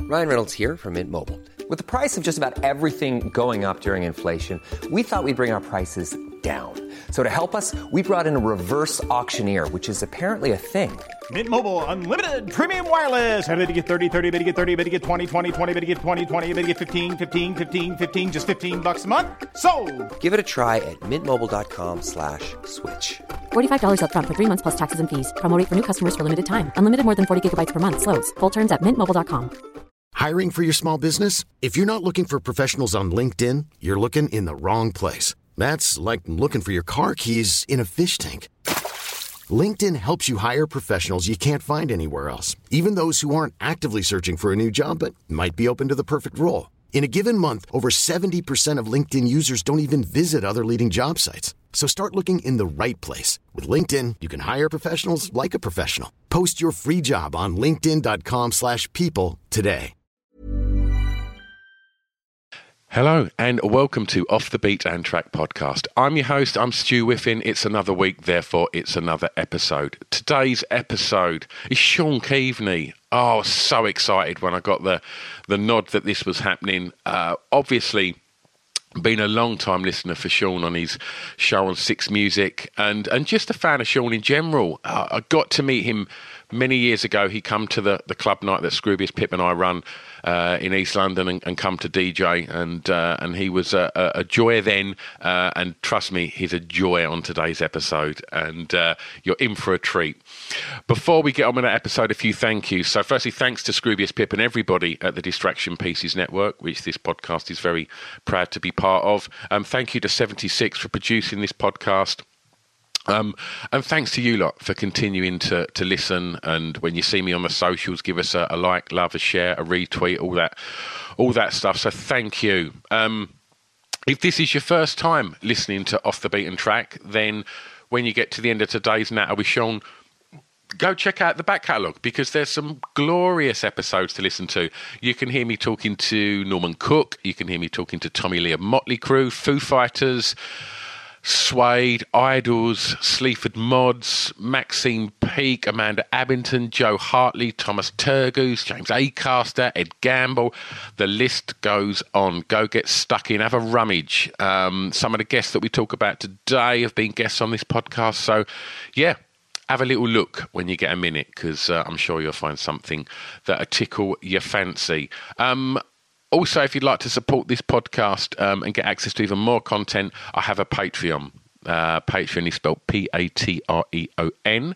Ryan Reynolds here from Mint Mobile. With the price of just about everything going up during inflation, we thought we'd bring our prices down. So to help us, we brought in a reverse auctioneer, which is apparently a thing. Mint Mobile Unlimited Premium Wireless. How to get 30, 30, bit to get 30, bit to get 20, 20, 20, bit to get 20, 20, bit to get 15, 15, 15, 15, just $15 a month? Sold! Give it a try at mintmobile.com/switch. $45 up front for 3 months plus taxes and fees. Promo rate for new customers for limited time. Unlimited more than 40 gigabytes per month. Slows full terms at mintmobile.com. Hiring for your small business? If you're not looking for professionals on LinkedIn, you're looking in the wrong place. That's like looking for your car keys in a fish tank. LinkedIn helps you hire professionals you can't find anywhere else, even those who aren't actively searching for a new job but might be open to the perfect role. In a given month, over 70% of LinkedIn users don't even visit other leading job sites. So start looking in the right place. With LinkedIn, you can hire professionals like a professional. Post your free job on linkedin.com/people today. Hello and welcome to Off the Beat and Track podcast. I'm your host, I'm Stu Whiffin. It's another week, therefore it's another episode. Today's episode is Sean Keaveney. Oh, so excited when I got the nod that this was happening. Obviously, been a long time listener for Sean on his show on Six Music and just a fan of Sean in general. I got to meet him many years ago. He come to the club night that Scroobius Pip and I run in East London and come to DJ and he was a joy then and trust me, he's a joy on today's episode and you're in for a treat. Before we get on with that episode, a few thank yous. So firstly, thanks to Scroobius Pip and everybody at the Distraction Pieces Network, which this podcast is very proud to be part of. Thank you to 76 for producing this podcast. And thanks to you lot for continuing to listen, and when you see me on the socials, give us a like, love, a share, a retweet, all that stuff. So thank you. If this is your first time listening to Off the Beaten Track, then when you get to the end of today's natter with Sean, go check out the back catalogue because there's some glorious episodes to listen to. You can hear me talking to Norman Cook, you can hear me talking to Tommy Lee of Motley Crue, Foo Fighters, Suede, Idols, Sleaford Mods, Maxine Peake, Amanda Abbington, Joe Hartley, Thomas Turgoose, James Acaster, Ed Gamble. The list goes on. Go get stuck in, have a rummage. Some of the guests that we talk about today have been guests on this podcast. So, yeah, have a little look when you get a minute because I'm sure you'll find something that'll tickle your fancy. Also, if you'd like to support this podcast and get access to even more content, I have a Patreon. Patreon is spelled Patreon.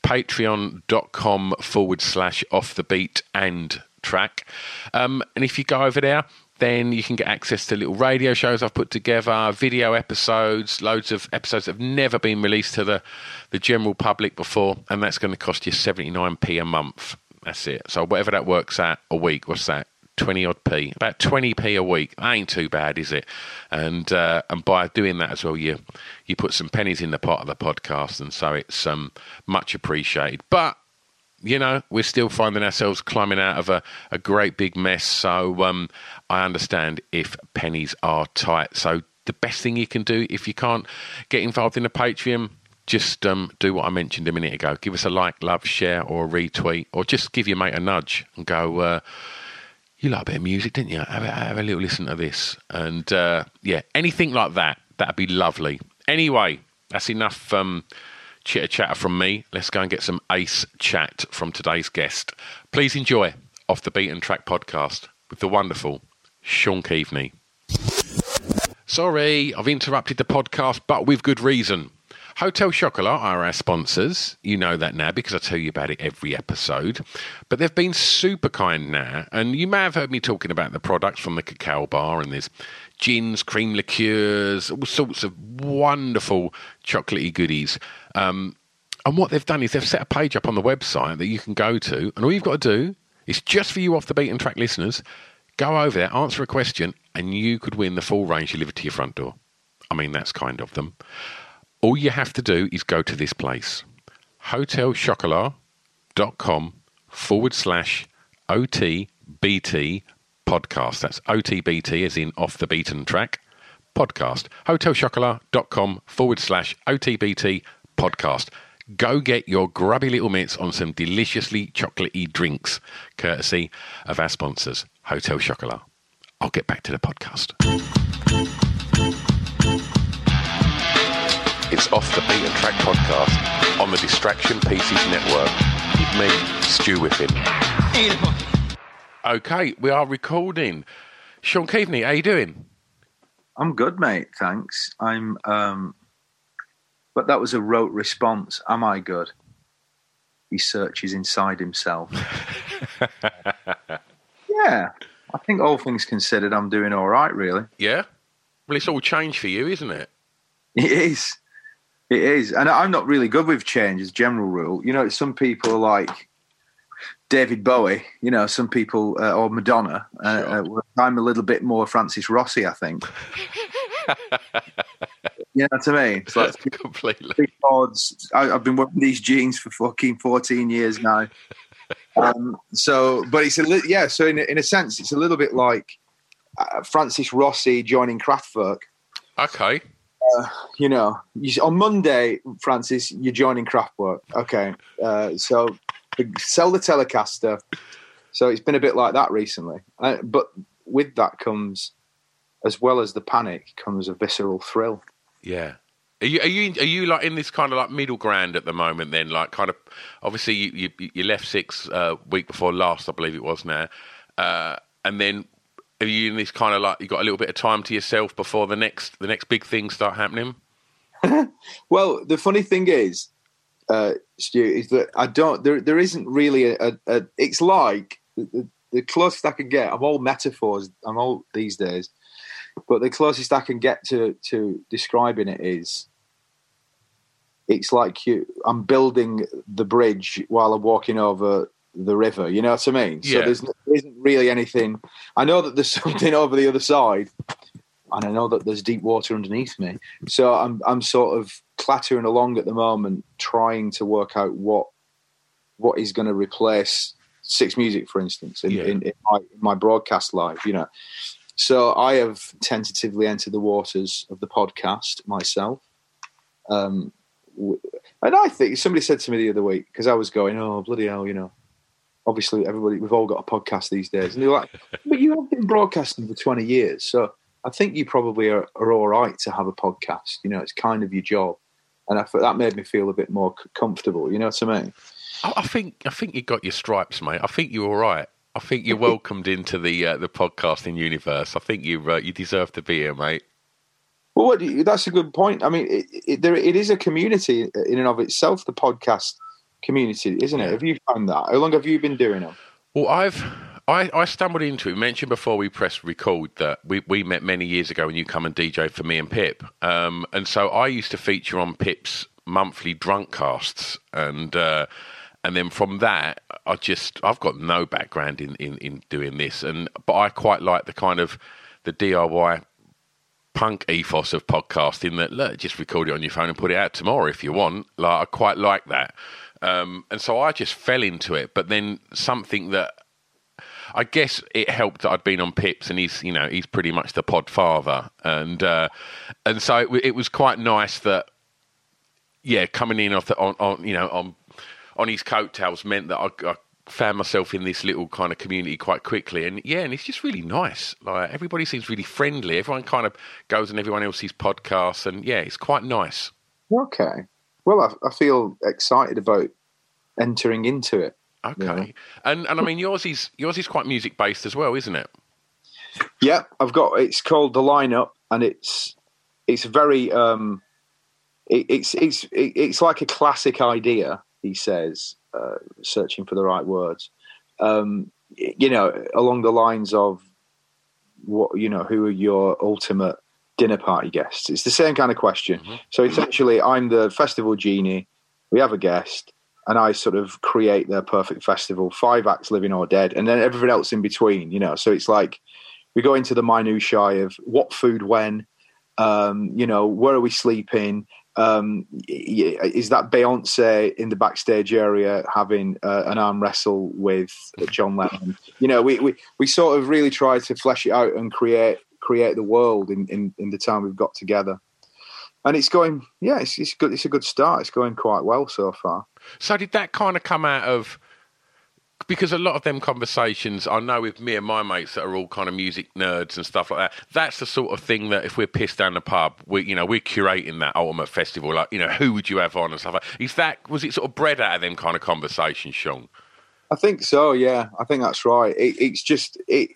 Patreon.com/offthebeatandtrack. And if you go over there, then you can get access to little radio shows I've put together, video episodes, loads of episodes that have never been released to the general public before, and that's going to cost you 79p a month. That's it. So whatever that works out a week, what's that? 20 odd p, about 20p a week. That ain't too bad, is it? And by doing that as well, you put some pennies in the pot of the podcast, and so it's much appreciated. But you know, we're still finding ourselves climbing out of a great big mess. So I understand if pennies are tight. So the best thing you can do if you can't get involved in a Patreon, just do what I mentioned a minute ago. Give us a like, love, share, or a retweet, or just give your mate a nudge and go. You like a bit of music, didn't you? Have a little listen to this. And, yeah, anything like that, that'd be lovely. Anyway, that's enough chitter-chatter from me. Let's go and get some ace chat from today's guest. Please enjoy Off the Beaten Track podcast with the wonderful Sean Keaveney. Sorry, I've interrupted the podcast, but with good reason. Hotel Chocolat are our sponsors. You know that now because I tell you about it every episode. But they've been super kind now. And you may have heard me talking about the products from the Cacao Bar. And there's gins, cream liqueurs, all sorts of wonderful chocolatey goodies. And what they've done is they've set a page up on the website that you can go to. And all you've got to do is just for you Off the Beaten Track listeners, go over there, answer a question, and you could win the full range delivered to your front door. I mean, that's kind of them. All you have to do is go to this place, hotelchocolat.com/OTBT podcast. That's OTBT as in Off the Beaten Track podcast. Hotelchocolat.com/OTBT podcast. Go get your grubby little mitts on some deliciously chocolatey drinks, courtesy of our sponsors, Hotel Chocolat. I'll get back to the podcast. It's Off the Beaten Track podcast on the Distraction Pieces Network with me, Stu Whiffin. Okay, we are recording. Sean Keaveney, how you doing? I'm good, mate. Thanks. But that was a rote response. Am I good? He searches inside himself. Yeah, I think all things considered, I'm doing all right, really. Yeah? Well, it's all changed for you, isn't it? It is. It is. And I'm not really good with change as a general rule. You know, some people like David Bowie, you know, some people, or Madonna. Sure. I'm a little bit more Francis Rossi, I think. You know what I mean? It's like completely. Big odds. I've been wearing these jeans for fucking 14 years now. But it's so in a sense, it's a little bit like Francis Rossi joining Kraftwerk. Okay. You know, on Monday, Francis, you're joining Kraftwerk. Okay. So sell the Telecaster. So it's been a bit like that recently. But with that comes, as well as the panic, comes a visceral thrill. Yeah. Are you like in this kind of like middle ground at the moment then? Like kind of, obviously you left Six week before last, I believe it was now. And then are you in this kind of like, you got a little bit of time to yourself before the next big things start happening? Well, the funny thing is, Stu, is that there isn't really it's like the closest I can get, I'm all metaphors, I'm all these days, but the closest I can get to describing it is, it's like I'm building the bridge while I'm walking over the river. You know what I mean? Yeah. So there isn't really anything. I know that there's something over the other side, and I know that there's deep water underneath me. So I'm sort of clattering along at the moment, trying to work out what is going to replace Six Music, for instance, in my broadcast live. You know. So I have tentatively entered the waters of the podcast myself. And I think somebody said to me the other week, because I was going, oh, bloody hell, you know, obviously we've all got a podcast these days. And they're like, but you have been broadcasting for 20 years. So I think you probably are all right to have a podcast. You know, it's kind of your job. And that made me feel a bit more comfortable. You know what I mean? I think you got your stripes, mate. I think you're all right. I think you're welcomed into the podcasting universe. I think you deserve to be here, mate. Well, that's a good point. I mean, it is a community in and of itself, the podcast community, isn't it? Have you found that? How long have you been doing them? Well, I stumbled into it. We mentioned before we pressed record that we met many years ago when you come and DJ for me and Pip. And so I used to feature on Pip's monthly drunk casts, and then from that, I've got no background in doing this, but I quite like the kind of the DIY punk ethos of podcasting that, look, just record it on your phone and put it out tomorrow if you want. Like, I quite like that. And so I just fell into it, but then something that I guess it helped that I'd been on Pips, and he's pretty much the pod father. And so it was quite nice that, yeah, coming in on his coattails meant that I found myself in this little kind of community quite quickly. And it's just really nice. Like, everybody seems really friendly. Everyone kind of goes on everyone else's podcasts, and it's quite nice. Okay. Well, I feel excited about entering into it. Okay. You know? And I mean, yours is quite music based as well, isn't it? Yeah, it's called The Lineup, and it's very it's like a classic idea, he says, searching for the right words. Along the lines of who are your ultimate dinner party guests? It's the same kind of question. Mm-hmm. So essentially, I'm the festival genie. We have a guest, and I sort of create their perfect festival. 5 acts, living or dead, and then everything else in between. So it's like we go into the minutiae of what food, when, where are we sleeping? Is that Beyonce in the backstage area having an arm wrestle with John Lennon? We sort of really try to flesh it out and create the world in the time we've got together. And it's going, it's good. It's a good start. It's going quite well so far. So did that kind of come out of, because a lot of them conversations I know with me and my mates that are all kind of music nerds and stuff like that, that's the sort of thing that if we're pissed down the pub, we're curating that ultimate festival, like, who would you have on and stuff like that. Was it sort of bred out of them kind of conversations, Sean? I think so, yeah. I think that's right. It's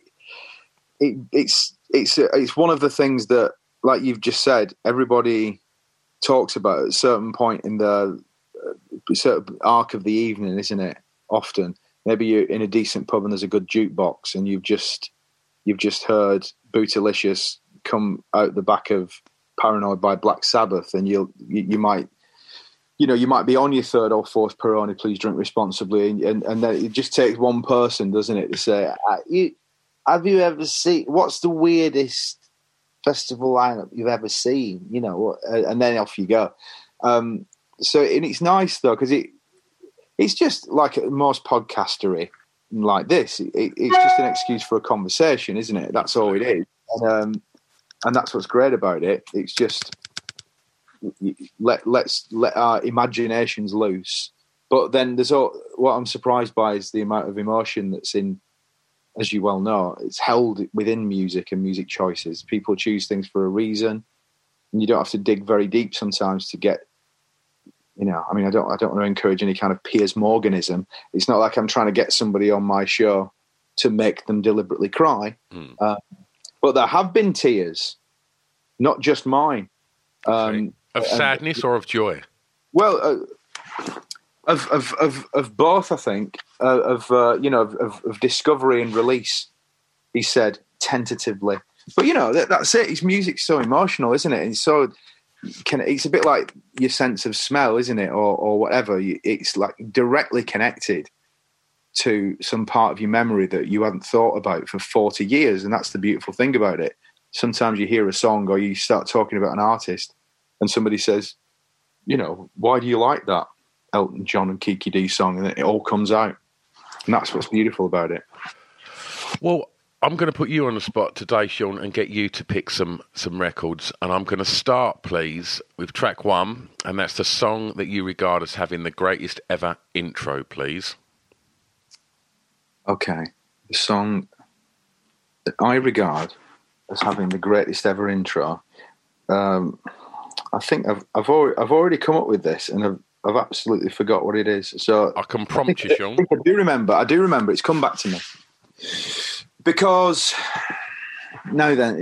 one of the things that, like you've just said, everybody talks about at a certain point in the certain arc of the evening, isn't it? Often, maybe you're in a decent pub and there's a good jukebox, and you've just heard Bootylicious come out the back of Paranoid by Black Sabbath, and you might be on your third or fourth Peroni, please drink responsibly, and then it just takes one person, doesn't it, to say, have you ever seen, what's the weirdest festival lineup you've ever seen? And then off you go. And it's nice though, because it's just like most podcastery like this. It's just an excuse for a conversation, isn't it? That's all it is. And that's what's great about it. It's just let's let our imaginations loose. But then what I'm surprised by is the amount of emotion that's in, as you well know, it's held within music and music choices. People choose things for a reason, and you don't have to dig very deep sometimes to get, I don't want to encourage any kind of Piers Morganism. It's not like I'm trying to get somebody on my show to make them deliberately cry. But there have been tears, not just mine. Of sadness or of joy? Well, of both, I think. Of discovery and release, he said tentatively. But that's it. His music's so emotional, isn't it? And so it's a bit like your sense of smell, isn't it, or whatever. It's like directly connected to some part of your memory that you hadn't thought about for 40 years, and that's the beautiful thing about it. Sometimes you hear a song or you start talking about an artist, and somebody says, why do you like that Elton John and Kiki D song? And it all comes out. And that's what's beautiful about it. Well, I'm going to put you on the spot today, Sean, and get you to pick some records. And I'm going to start, please, with track 1, and that's the song that you regard as having the greatest ever intro, please. Okay. The song that I regard as having the greatest ever intro, I think I've already come up with this, and I've absolutely forgot what it is. So I can prompt you, Sean. I do remember. It's come back to me. Because now then,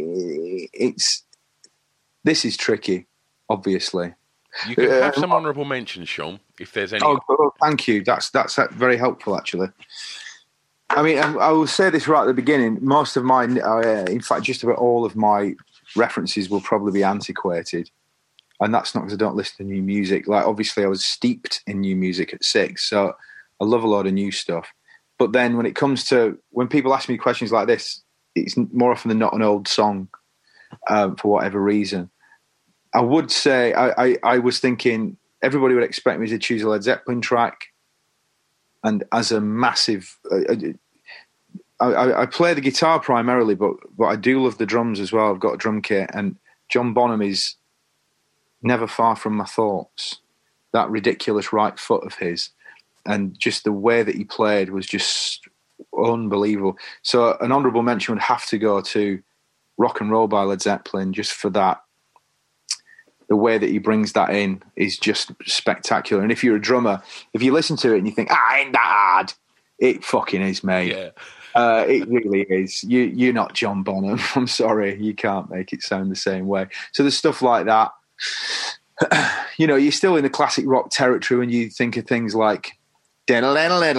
this is tricky, obviously. You can have some honourable mentions, Sean, if there's any. Oh, thank you. That's very helpful, actually. I mean, I will say this right at the beginning. Most of mine, in fact, just about all of my references will probably be antiquated. And that's not because I don't listen to new music. Like, obviously, I was steeped in new music at 6, so I love a lot of new stuff. But then when people ask me questions like this, it's more often than not an old song for whatever reason. I would say I was thinking everybody would expect me to choose a Led Zeppelin track. And as a massive... I play the guitar primarily, but I do love the drums as well. I've got a drum kit, and John Bonham is never far from my thoughts. That ridiculous right foot of his, and just the way that he played was just unbelievable. So an honourable mention would have to go to Rock and Roll by Led Zeppelin, just for that. The way that he brings that in is just spectacular. And if you're a drummer, if you listen to it and you think, ain't that hard, it fucking is, mate. Yeah. It really is. You're not John Bonham. I'm sorry, you can't make it sound the same way. So there's stuff like that. You're still in the classic rock territory when you think of things like down.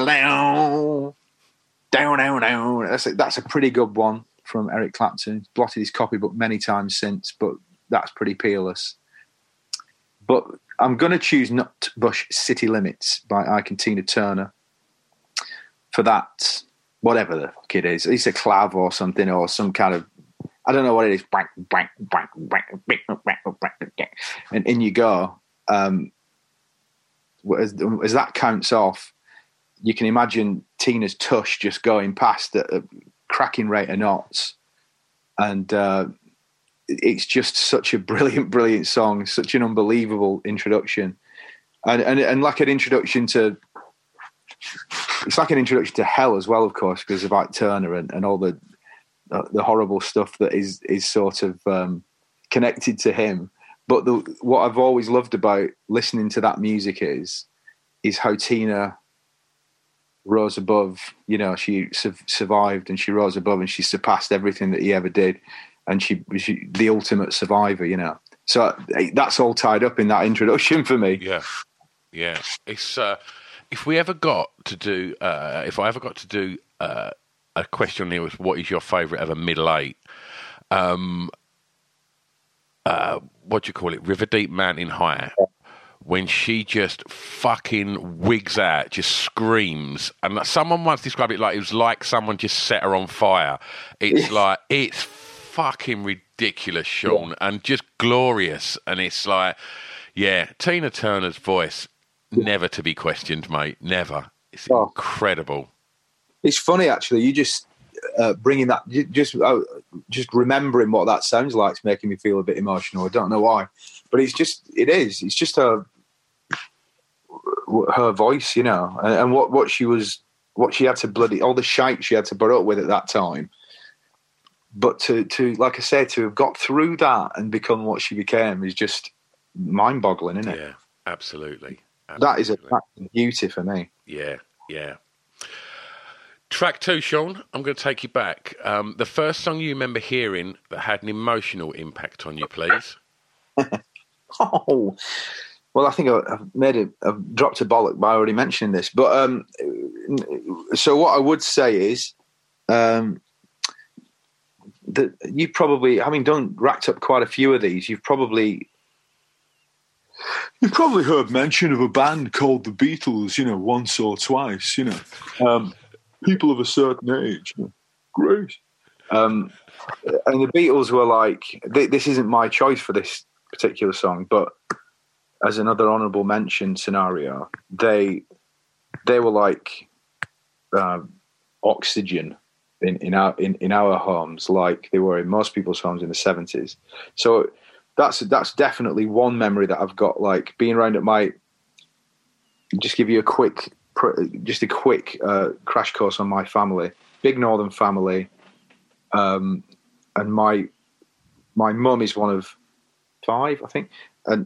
That's a pretty good one from Eric Clapton. He's blotted his copybook many times since, but that's pretty peerless. But I'm going to choose Nutbush City Limits by Ike and Tina Turner for that. Whatever the fuck it is. It's a clav or something, or some kind of, I don't know what it is. And in you go. As that counts off, you can imagine Tina's tush just going past at a cracking rate of knots. And it's just such a brilliant song, such an unbelievable introduction, and like an introduction to. It's like an introduction to hell as well, of course, because of Ike Turner and all the horrible stuff that is sort of connected to him. But what I've always loved about listening to that music is how Tina rose above. You know, she survived and she rose above and she surpassed everything that he ever did, and she the ultimate survivor. You know, so that's all tied up in that introduction for me. Yeah. It's if I ever got to do a question here was what is your favourite ever middle eight? What do you call it? River Deep Mountain High. When she just fucking wigs out, just screams, and someone once described it like it was like someone just set her on fire. It's like it's fucking ridiculous, Sean, and just glorious. And it's like, yeah, Tina Turner's voice never to be questioned, mate. Never. It's incredible. It's funny actually. You just bringing that, just remembering what that sounds like is making me feel a bit emotional. I don't know why, but it's just her voice, you know, and what she had to all the shite she had to put up with at that time. But to like I said, to have got through that and become what she became is just mind-boggling, isn't it? Yeah, absolutely. That is a beauty for me. Yeah. Track 2, Sean, I'm going to take you back. The first song you remember hearing that had an emotional impact on you, please. Oh, well, I think I've dropped a bollock by already mentioning this. But so what I would say is that you probably, having racked up quite a few of these, you've probably heard mention of a band called the Beatles, you know, once or twice, you know. People of a certain age. Great. And the Beatles were like, this isn't my choice for this particular song, but as another honourable mention scenario, they were like oxygen in our homes, like they were in most people's homes in the 70s. So that's definitely one memory that I've got, like being around at just give you a quick crash course on my family. Big northern family, and my mum is one of 5, I think, and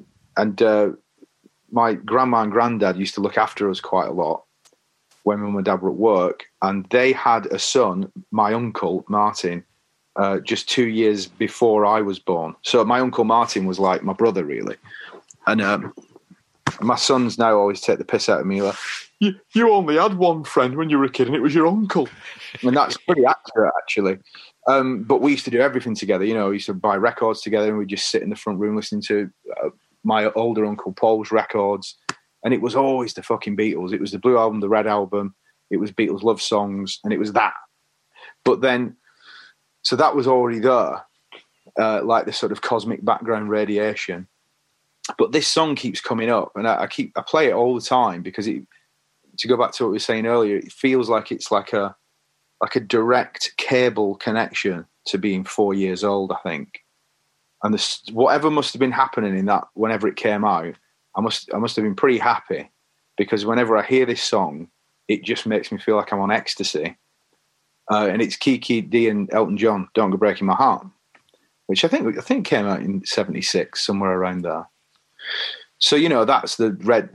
my grandma and granddad used to look after us quite a lot when mum and dad were at work, and they had a son, my uncle Martin, just 2 years before I was born. So my uncle Martin was like my brother, really, and my sons now always take the piss out of me, like, you only had one friend when you were a kid and it was your uncle. And that's pretty accurate, actually. But we used to do everything together. You know, we used to buy records together and we'd just sit in the front room listening to my older uncle Paul's records. And it was always the fucking Beatles. It was the Blue Album, the Red Album. It was Beatles love songs. And it was that. But then, so that was already there, like the sort of cosmic background radiation. But this song keeps coming up, and I play it all the time because to go back to what we were saying earlier, it feels like it's like a direct cable connection to being 4 years old, I think. And whatever must have been happening in that, whenever it came out, I must have been pretty happy, because whenever I hear this song, it just makes me feel like I'm on ecstasy. And it's Kiki D and Elton John, "Don't Go Breaking My Heart," which I think came out in '76, somewhere around there. So, you know, that's the red.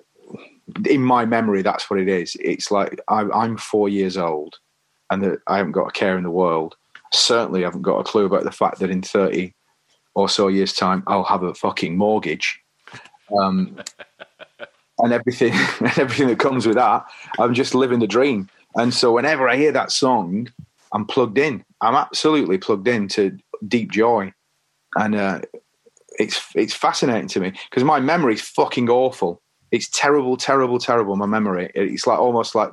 In my memory, that's what it is. It's like I'm 4 years old and I haven't got a care in the world. Certainly haven't got a clue about the fact that in 30 or so years' time, I'll have a fucking mortgage. And everything that comes with that. I'm just living the dream. And so whenever I hear that song, I'm plugged in. I'm absolutely plugged in to deep joy. And it's fascinating to me because my memory's fucking awful. It's terrible, terrible, terrible, my memory. It's like almost like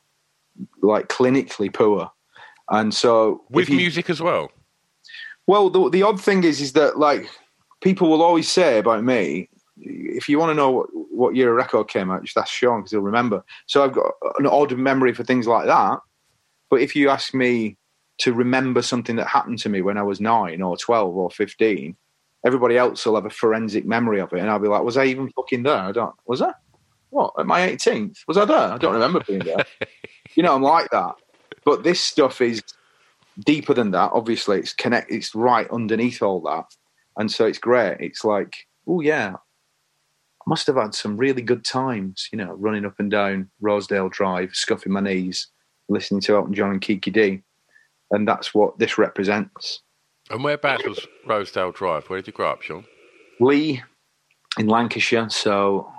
clinically poor. And so with music as well. Well, the odd thing is that, like, people will always say about me, if you want to know what year a record came out, just ask Sean because he'll remember. So I've got an odd memory for things like that. But if you ask me to remember something that happened to me when I was 9 or 12 or 15. Everybody else will have a forensic memory of it, and I'll be like, was I even fucking there? Was I? What, at my 18th? Was I there? I don't remember being there. I'm like that. But this stuff is deeper than that. Obviously, it's right underneath all that. And so it's great. It's like, oh, yeah, I must have had some really good times, running up and down Rosedale Drive, scuffing my knees, listening to Elton John and Kiki D. And that's what this represents. And whereabouts was Rosedale Drive? Where did you grow up, Sean? Lee in Lancashire. So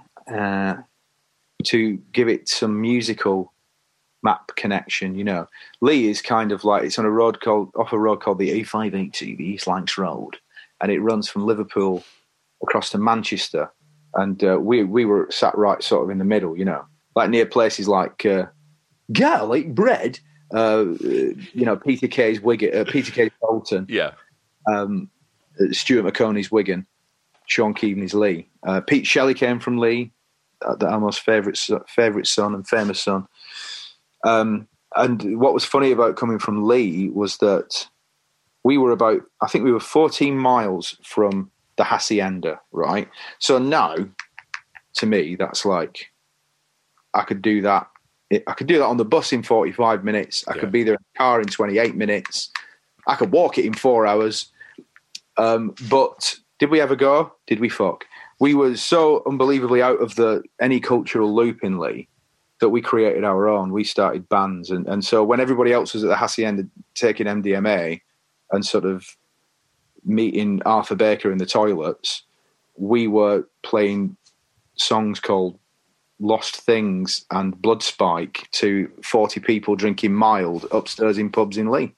to give it some musical map connection, Lee is kind of like, it's on off a road called the A580, the East Lancs Road, and it runs from Liverpool across to Manchester. And we were sat right sort of in the middle, like near places like garlic bread. Peter Kay's Wigan, Peter Kay's Bolton, Stuart McConey's Wigan, Sean Keaveney's Lee. Pete Shelley came from Lee, our most favourite son and famous son. And what was funny about coming from Lee was that we were 14 miles from the Hacienda, right? So now, to me, that's like, I could do that on the bus in 45 minutes. I could be there in the car in 28 minutes. I could walk it in 4 hours. But did we ever go? Did we fuck? We were so unbelievably out of any cultural loop in Lee that we created our own. We started bands. And so when everybody else was at the Hacienda taking MDMA and sort of meeting Arthur Baker in the toilets, we were playing songs called Lost Things and Bloodspike to 40 people drinking mild upstairs in pubs in Lee.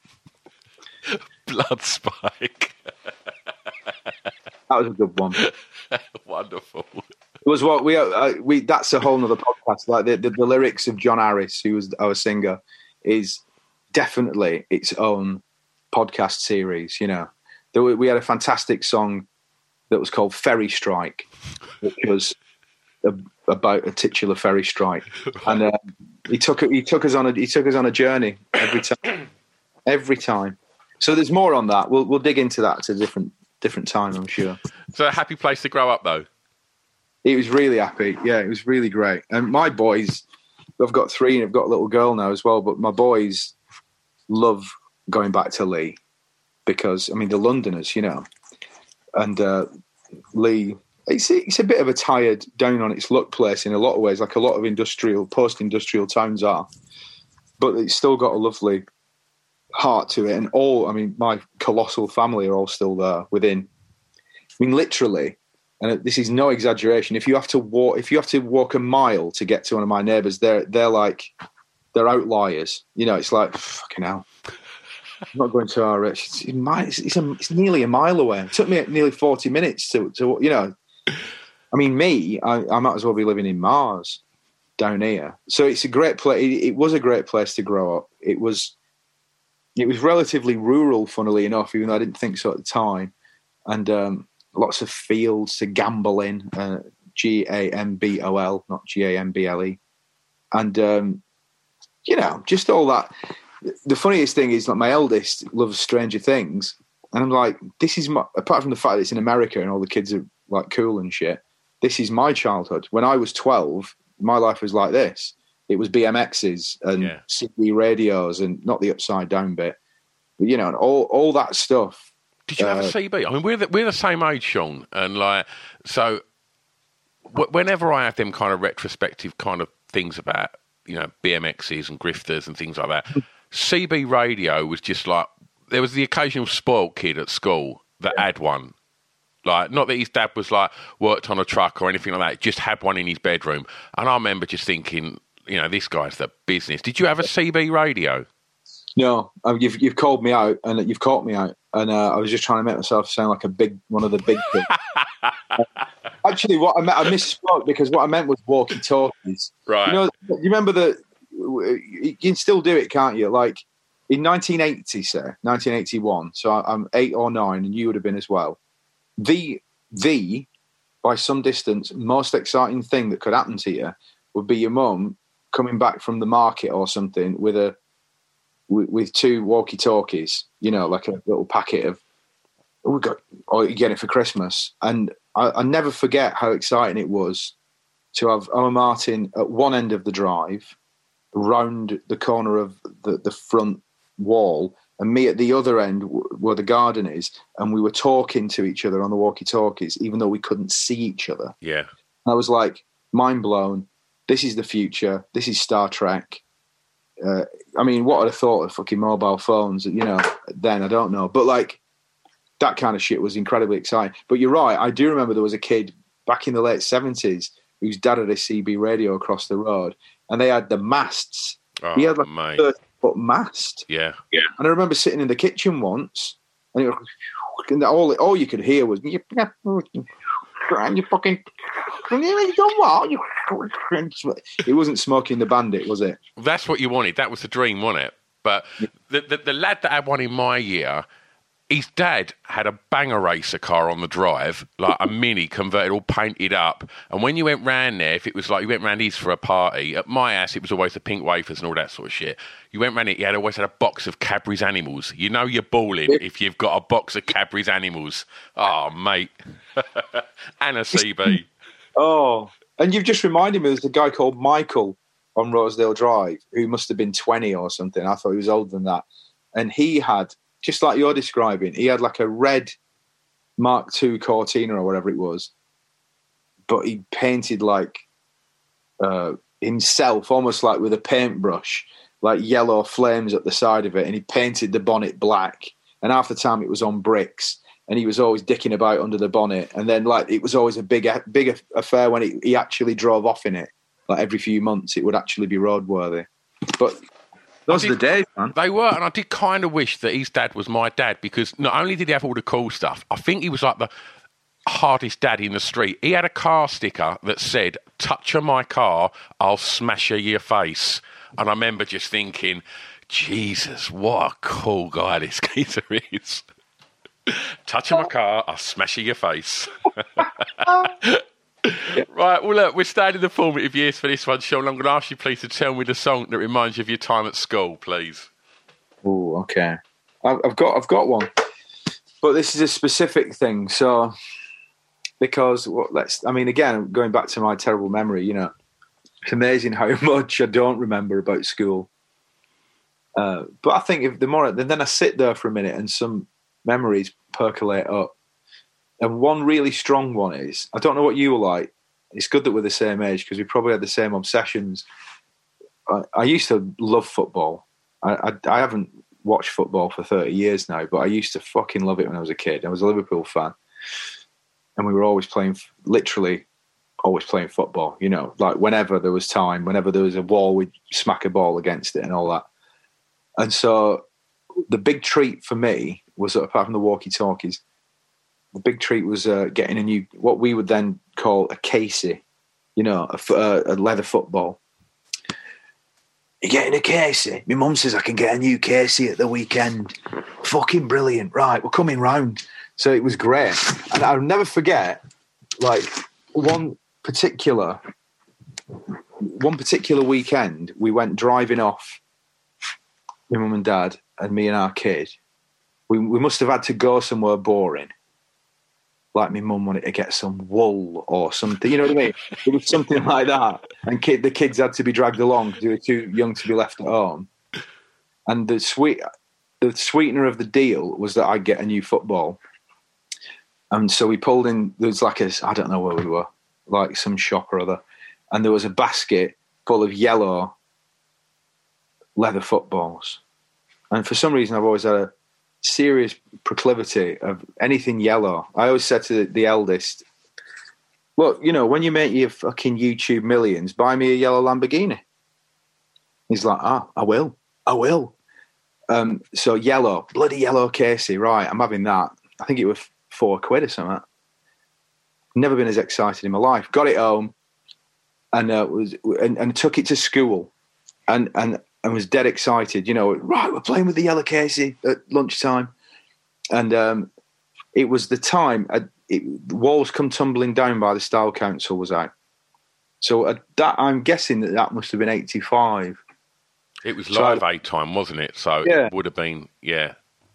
Bloodspike. That was a good one. Wonderful. It was what we that's a whole nother podcast. Like the lyrics of John Harris, who was our singer, is definitely its own podcast series. We had a fantastic song that was called Ferry Strike, which was about a titular ferry strike, and he took us on a journey every time. So there's more on that. We'll dig into that at a different time, I'm sure. So a happy place to grow up, though. It was really happy. Yeah, it was really great. And my boys, I've got 3 and I've got a little girl now as well. But my boys love going back to Lee because the Londoners, and Lee. It's a bit of a tired, down on its luck place in a lot of ways, like a lot of post-industrial towns are. But it's still got a lovely heart to it. And my colossal family are all still there within. Literally, and this is no exaggeration, if you have to walk a mile to get to one of my neighbours, they're outliers. It's like, fucking hell. I'm not going to our... It's nearly a mile away. It took me nearly 40 minutes to I might as well be living in Mars down here. So it's a great place. It was a great place to grow up. It was relatively rural, funnily enough, even though I didn't think so at the time. And lots of fields to gamble in, GAMBOL, not GAMBLE. And, just all that. The funniest thing is, like, my eldest loves Stranger Things. And I'm like, this is apart from the fact that it's in America and all the kids are like cool and shit, this is my childhood. When I was 12, my life was like this. It was BMXs and CD radios and not the upside down bit, but, and all that stuff. Did you have a CB? We're the same age, Sean, and like so. Whenever I have them kind of retrospective kind of things about BMXs and grifters and things like that, CB radio was just like, there was the occasional spoiled kid at school that had one. Like, not that his dad was like worked on a truck or anything like that, just had one in his bedroom. And I remember just thinking, this guy's the business. Did you have a CB radio? No, you've called me out and you've caught me out, and I was just trying to make myself sound like one of the big kids. Actually, what I meant, I misspoke, because what I meant was walkie-talkies. Right. You remember you can still do it, can't you? Like in 1980, say 1981. So I'm 8 or 9, and you would have been as well. The by some distance most exciting thing that could happen to you would be your mum coming back from the market or something with a with 2 walkie-talkies, you know, like a little packet of, you get it for Christmas. And I never forget how exciting it was to have Owen Martin at one end of the drive, round the corner of the front wall, and me at the other end where the garden is, and we were talking to each other on the walkie-talkies, even though we couldn't see each other. Yeah. I was like, mind blown. This is the future. This is Star Trek. I mean, what I'd have thought of fucking mobile phones, you know, then, I don't know. But, like, that kind of shit was incredibly exciting. But you're right. I do remember there was a kid back in the late 70s whose dad had a CB radio across the road, and they had the masts. Oh, he had like mate. a 30-foot mast. Yeah. And I remember sitting in the kitchen once, and all you could hear was, you fucking, you done what? It wasn't Smoking the Bandit, was it? That's what you wanted. That was the dream, wasn't it? But the lad that had one in my year, his dad had a banger racer car on the drive, like a Mini converted, all painted up. And when you went round there, if it was like you went round his for a party, at my house it was always the pink wafers and all that sort of shit. You went round it, always had a box of Cadbury's Animals. You know you're balling if you've got a box of Cadbury's Animals. Oh, mate. And a CB. Oh, and you've just reminded me there's a guy called Michael on Rosedale Drive who must have been 20 or something. I thought he was older than that. And he had, just like you're describing, he had like a red Mark II Cortina or whatever it was, but he painted like himself, almost like with a paintbrush, like yellow flames at the side of it, and he painted the bonnet black, and half the time it was on bricks, and he was always dicking about under the bonnet, and then like it was always a big affair when he actually drove off in it. Like every few months it would actually be roadworthy. But those are the days, man. They were, and I did kind of wish that his dad was my dad, because not only did he have all the cool stuff, I think he was like the hardest dad in the street. He had a car sticker that said, "Touch of my car, I'll smash her your face." And I remember just thinking, Jesus, what a cool guy this geezer is. Touch of my car, I'll smash her your face. Right, well, look, we're staying in the formative years for this one, Sean. I'm going to ask you, please, to tell me the song that reminds you of your time at school, please. Oh, okay. I've got one, but this is a specific thing. So, because again, going back to my terrible memory, you know, it's amazing how much I don't remember about school. But I think if then I sit there for a minute and some memories percolate up. And one really strong one is, I don't know what you were like. It's good that we're the same age because we probably had the same obsessions. I used to love football. I haven't watched football for 30 years now, but I used to fucking love it when I was a kid. I was a Liverpool fan. And we were literally always playing football, you know, like whenever there was time, whenever there was a wall, we'd smack a ball against it and all that. And so the big treat for me was, apart from the walkie-talkies, the big treat was getting a new, what we would then call a Casey, you know, a leather football. You're getting a Casey? My mum says I can get a new Casey at the weekend. Fucking brilliant. Right, we're coming round. So it was great. And I'll never forget, like, one particular weekend, we went driving off, my mum and dad and me and our kid. We must have had to go somewhere boring. Like my mum wanted to get some wool or something, you know what I mean? It was something like that. And the kids had to be dragged along because they were too young to be left at home. And the sweetener of the deal was that I'd get a new football. And so we pulled in, there was like I don't know where we were, like some shop or other. And there was a basket full of yellow leather footballs. And for some reason, I've always had a serious proclivity of anything yellow. I always said to the eldest, look, you know, when you make your fucking YouTube millions, buy me a yellow Lamborghini. He's like, I will. So yellow, bloody yellow Casey, right, I'm having that. I think it was £4 or something. Never been as excited in my life. Got it home and took it to school and was dead excited, you know, right, we're playing with the yellow Casey at lunchtime. And it was the time, the Walls Come Tumbling Down by the Style Council was out. So I'm guessing that must have been 85. It was Live Aid time, wasn't it? So it would have been, 85.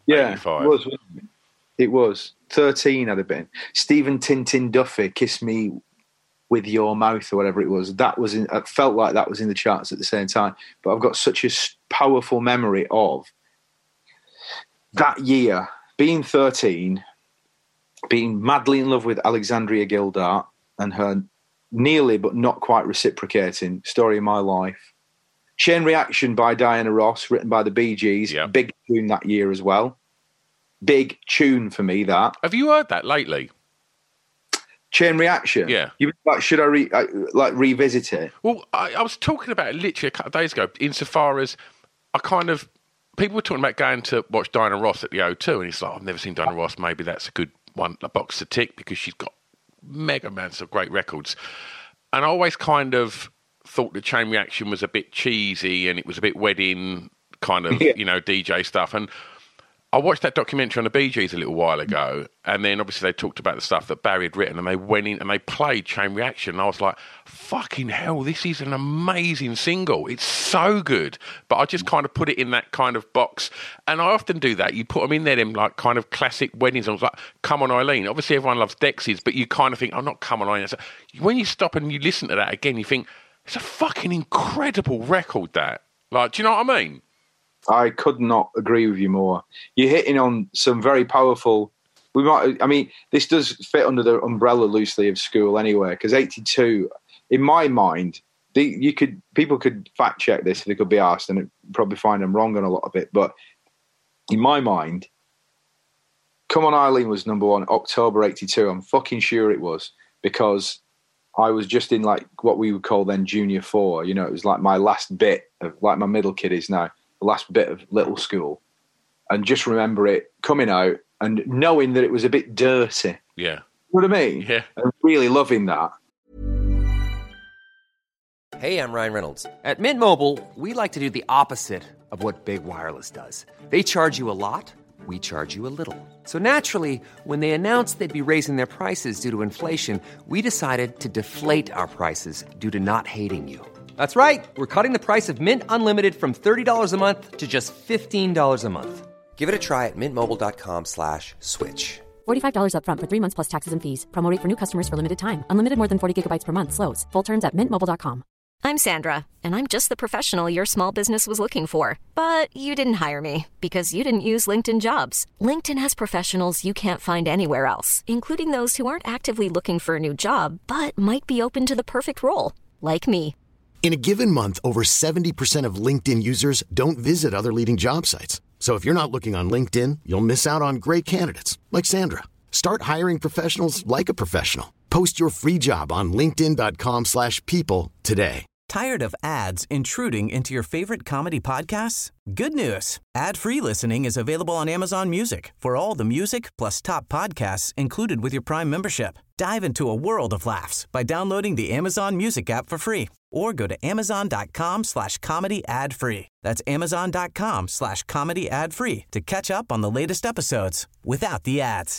It was. 13 had it been. Stephen Tintin Duffy, Kiss Me With Your Mouth or whatever it was. I felt like that was in the charts at the same time. But I've got such a powerful memory of that year, being 13, being madly in love with Alexandria Gildart and her nearly but not quite reciprocating Story of My Life. Chain Reaction by Diana Ross, written by the Bee Gees. Yeah. Big tune that year as well. Big tune for me, that. Have you heard that lately? Chain Reaction? Yeah. Should I revisit it? Well, I was talking about it literally a couple of days ago, insofar as people were talking about going to watch Diana Ross at the O2, and it's like, I've never seen Diana Ross, maybe that's a good one, a box to tick, because she's got mega amounts of great records. And I always kind of thought the Chain Reaction was a bit cheesy and it was a bit wedding kind of, DJ stuff. And I watched that documentary on the Bee Gees a little while ago, and then obviously they talked about the stuff that Barry had written, and they went in and they played Chain Reaction, and I was like, fucking hell, this is an amazing single. It's so good. But I just kind of put it in that kind of box, and I often do that. You put them in there, them like kind of classic wedding songs, like Come On Eileen. Obviously everyone loves Dexys, but you kind of think, oh, not Come On Eileen. So when you stop and you listen to that again, you think, it's a fucking incredible record, that. Like, do you know what I mean? I could not agree with you more. You're hitting on some very powerful. This does fit under the umbrella loosely of school anyway, because 82, in my mind, people could fact check this if they could be asked, and probably find them wrong on a lot of it. But in my mind, Come On Eileen was number one, October 82. I'm fucking sure it was, because I was just in like what we would call then junior 4. It was like my last bit of, like my middle kid is now, the last bit of little school, and just remember it coming out and knowing that it was a bit dirty. Yeah. You know what I mean? Yeah. And really loving that. Hey, I'm Ryan Reynolds. At Mint Mobile, we like to do the opposite of what Big Wireless does. They charge you a lot, we charge you a little. So naturally, when they announced they'd be raising their prices due to inflation, we decided to deflate our prices due to not hating you. That's right. We're cutting the price of Mint Unlimited from $30 a month to just $15 a month. Give it a try at mintmobile.com/switch. $45 up front for 3 months plus taxes and fees. Promo rate for new customers for limited time. Unlimited more than 40 gigabytes per month. Slows full terms at mintmobile.com. I'm Sandra, and I'm just the professional your small business was looking for. But you didn't hire me because you didn't use LinkedIn Jobs. LinkedIn has professionals you can't find anywhere else, including those who aren't actively looking for a new job, but might be open to the perfect role, like me. In a given month, over 70% of LinkedIn users don't visit other leading job sites. So if you're not looking on LinkedIn, you'll miss out on great candidates like Sandra. Start hiring professionals like a professional. Post your free job on linkedin.com/people today. Tired of ads intruding into your favorite comedy podcasts? Good news. Ad-free listening is available on Amazon Music for all the music plus top podcasts included with your Prime membership. Dive into a world of laughs by downloading the Amazon Music app for free or go to amazon.com/comedy ad-free. That's amazon.com/comedy ad-free to catch up on the latest episodes without the ads.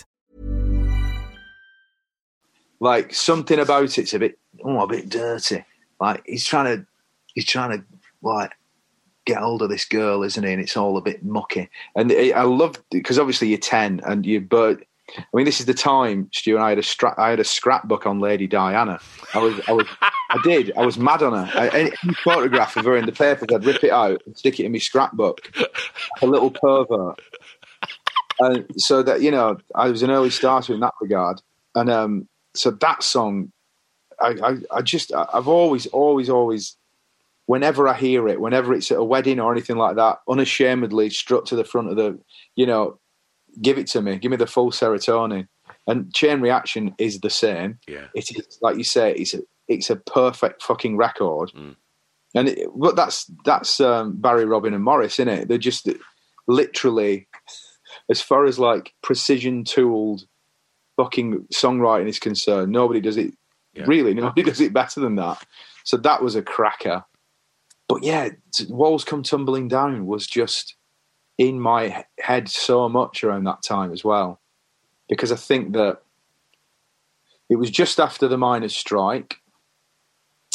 Like something about it's a bit dirty. Like he's trying to like get hold of this girl, isn't he? And it's all a bit mucky. And I love, because obviously you're 10 and this is the time, Stu, and I had a scrapbook on Lady Diana. I was mad on her. Any photograph of her in the papers, I'd rip it out and stick it in my scrapbook. A little pervert. And so that, I was an early starter in that regard. And so that song, I've always, whenever I hear it, whenever it's at a wedding or anything like that, unashamedly strut to the front of the, give it to me, give me the full serotonin. And Chain Reaction is the same. Yeah. It is, like you say, it's a perfect fucking record. And but that's Barry, Robin and Morris, isn't it? They're just literally, as far as like precision tooled fucking songwriting is concerned, nobody does it. Yeah. Really, nobody does it better than that. So that was a cracker. But yeah, Walls Come Tumbling Down was just in my head so much around that time as well. Because I think that it was just after the miners' strike.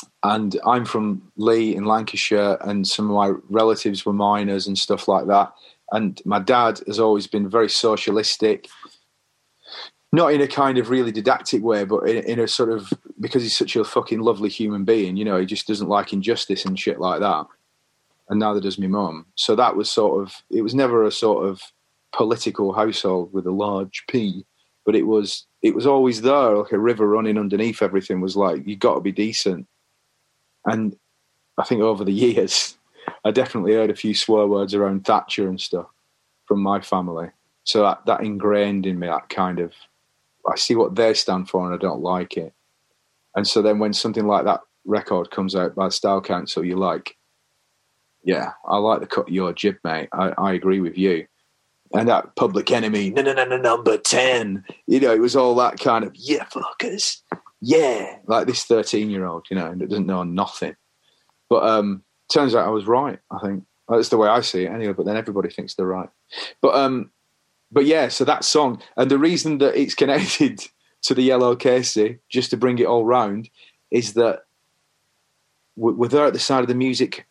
And I'm from Lee in Lancashire, and some of my relatives were miners and stuff like that. And my dad has always been very socialistic, not in a kind of really didactic way, but in a sort of, because he's such a fucking lovely human being, you know, he just doesn't like injustice and shit like that. And neither does my mum. So that was sort of, it was never a sort of political household with a large P, but it was always there, like a river running underneath everything was like, you got to be decent. And I think over the years, I definitely heard a few swear words around Thatcher and stuff from my family. So that ingrained in me, that kind of, I see what they stand for and I don't like it. And so then when something like that record comes out by Style Council, you're like, yeah, I like the cut of your jib, mate. I agree with you. And that Public Enemy, no, number 10. You know, it was all that kind of, yeah, fuckers. Yeah. Like this 13-year-old, you know, and it doesn't know nothing. But turns out I was right, I think. That's the way I see it anyway, but then everybody thinks they're right. But yeah, so that song, and the reason that it's connected to the Yellow Casey, just to bring it all round, is that we're there at the side of the music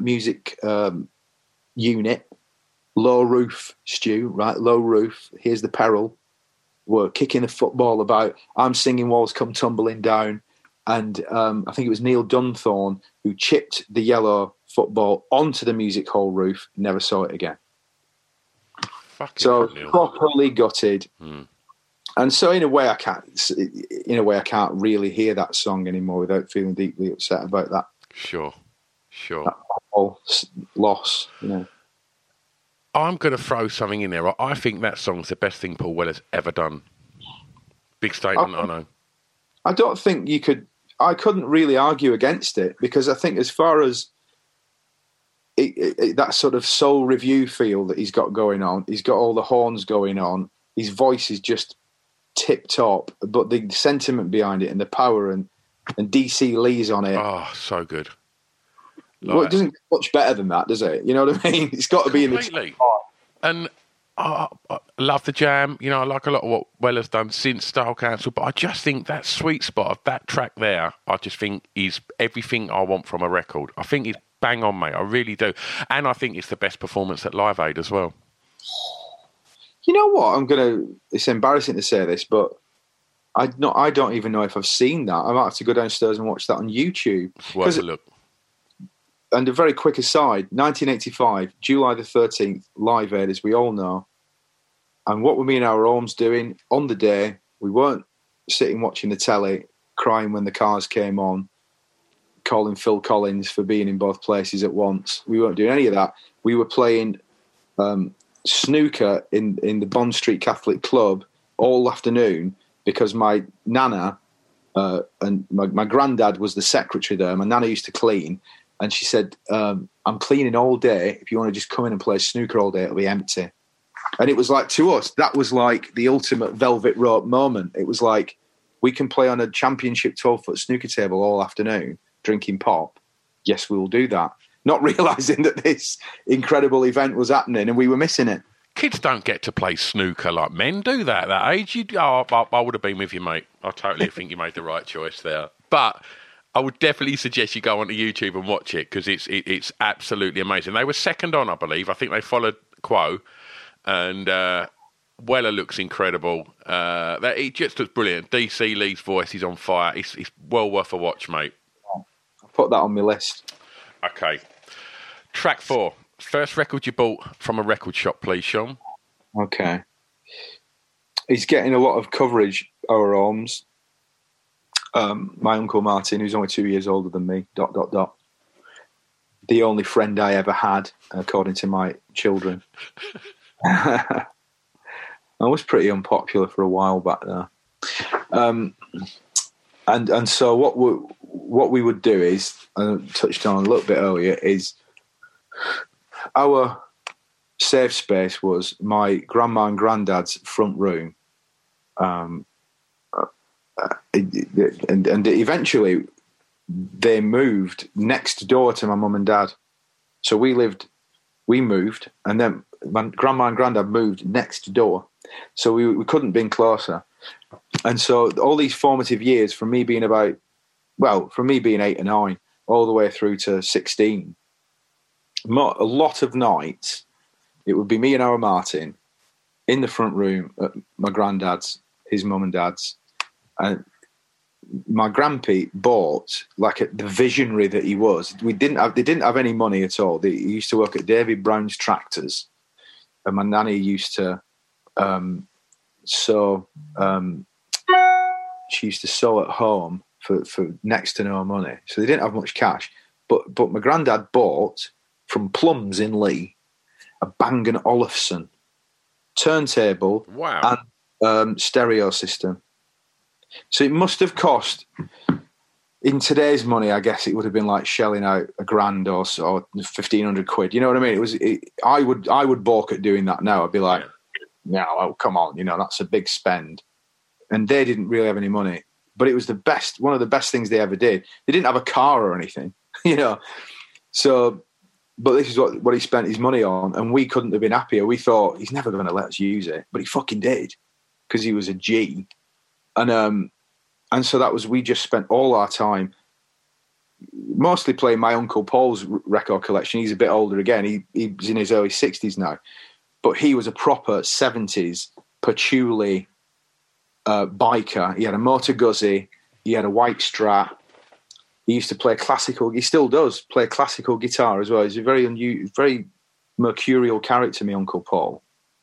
unit, low roof, Stu, right? Low roof. Here's the peril. We're kicking the football about. I'm singing Walls Come Tumbling Down. And I think it was Neil Dunthorne who chipped the yellow football onto the music hall roof, never saw it again. So properly gutted. And so in a way I can't really hear that song anymore without feeling deeply upset about that. Sure. That whole loss, you know. I'm going to throw something in there. I think that song's the best thing Paul Weller's ever done. Big statement, I know. I don't think I couldn't really argue against it, because I think as far as that sort of soul review feel that he's got going on, he's got all the horns going on, his voice is just tip top, but the sentiment behind it and the power and DC Lee's on it. Oh, so good. Well, it doesn't get much better than that, does it? You know what I mean? It's got to be in the top. And I love the Jam. You know, I like a lot of what Weller's done since Style Council, but I just think that sweet spot of that track there, I just think is everything I want from a record. I think it's bang on, mate. I really do. And I think it's the best performance at Live Aid as well. You know what? It's embarrassing to say this, but I don't even know if I've seen that. I might have to go downstairs and watch that on YouTube. It's worth a look. And a very quick aside, 1985, July the 13th, Live Aid, as we all know. And what were me and our homes doing on the day? We weren't sitting watching the telly, crying when the cars came on, calling Phil Collins for being in both places at once. We weren't doing any of that. We were playing snooker in the Bond Street Catholic Club all afternoon, because my nana and my granddad was the secretary there. My nana used to clean. And she said, I'm cleaning all day. If you want to just come in and play snooker all day, it'll be empty. And it was like, to us, that was like the ultimate velvet rope moment. It was like, we can play on a championship 12-foot snooker table all afternoon, drinking pop. Yes, we will do that. Not realising that this incredible event was happening and we were missing it. Kids don't get to play snooker like men do that at that age. I would have been with you, mate. I totally think you made the right choice there. But I would definitely suggest you go onto YouTube and watch it, because it's absolutely amazing. They were second on, I believe. I think they followed Quo, and Weller looks incredible. He just looks brilliant. DC Lee's voice is on fire. It's well worth a watch, mate. I'll put that on my list. Okay. Track 4. First record you bought from a record shop, please, Sean. Okay. He's getting a lot of coverage, our homes. My Uncle Martin, who's only 2 years older than me, ... The only friend I ever had, according to my children. I was pretty unpopular for a while back there. And so what we would do is, I touched on a little bit earlier, is our safe space was my grandma and granddad's front room. And eventually they moved next door to my mum and dad. So we moved, and then my grandma and granddad moved next door. So we couldn't have been closer. And so all these formative years, from me being about well, from me being 8 or 9 all the way through to 16, a lot of nights, it would be me and our Martin in the front room at my granddad's, his mum and dad's, and my grandpa bought, like the visionary that he was. They didn't have any money at all. He used to work at David Brown's Tractors, and my nanny used to sew. She used to sew at home for next to no money, so they didn't have much cash. But my granddad bought from Plums in Lee a Bang & Olufsen turntable, wow, and stereo system. So it must have cost, in today's money, I guess it would have been like shelling out $1,000 or so, 1,500 quid. You know what I mean? I would balk at doing that now. I'd be like, no, oh, come on, that's a big spend. And they didn't really have any money, but it was one of the best things they ever did. They didn't have a car or anything, So, but this is what he spent his money on, and we couldn't have been happier. We thought he's never going to let us use it, but he fucking did, because he was a G. And so we just spent all our time mostly playing my Uncle Paul's record collection. He's a bit older again. He's in his early 60s now, but he was a proper 70s patchouli biker. He had a Motor Guzzi. He had a white Strat. He used to play classical. He still does play classical guitar as well. He's a very mercurial character, my Uncle Paul.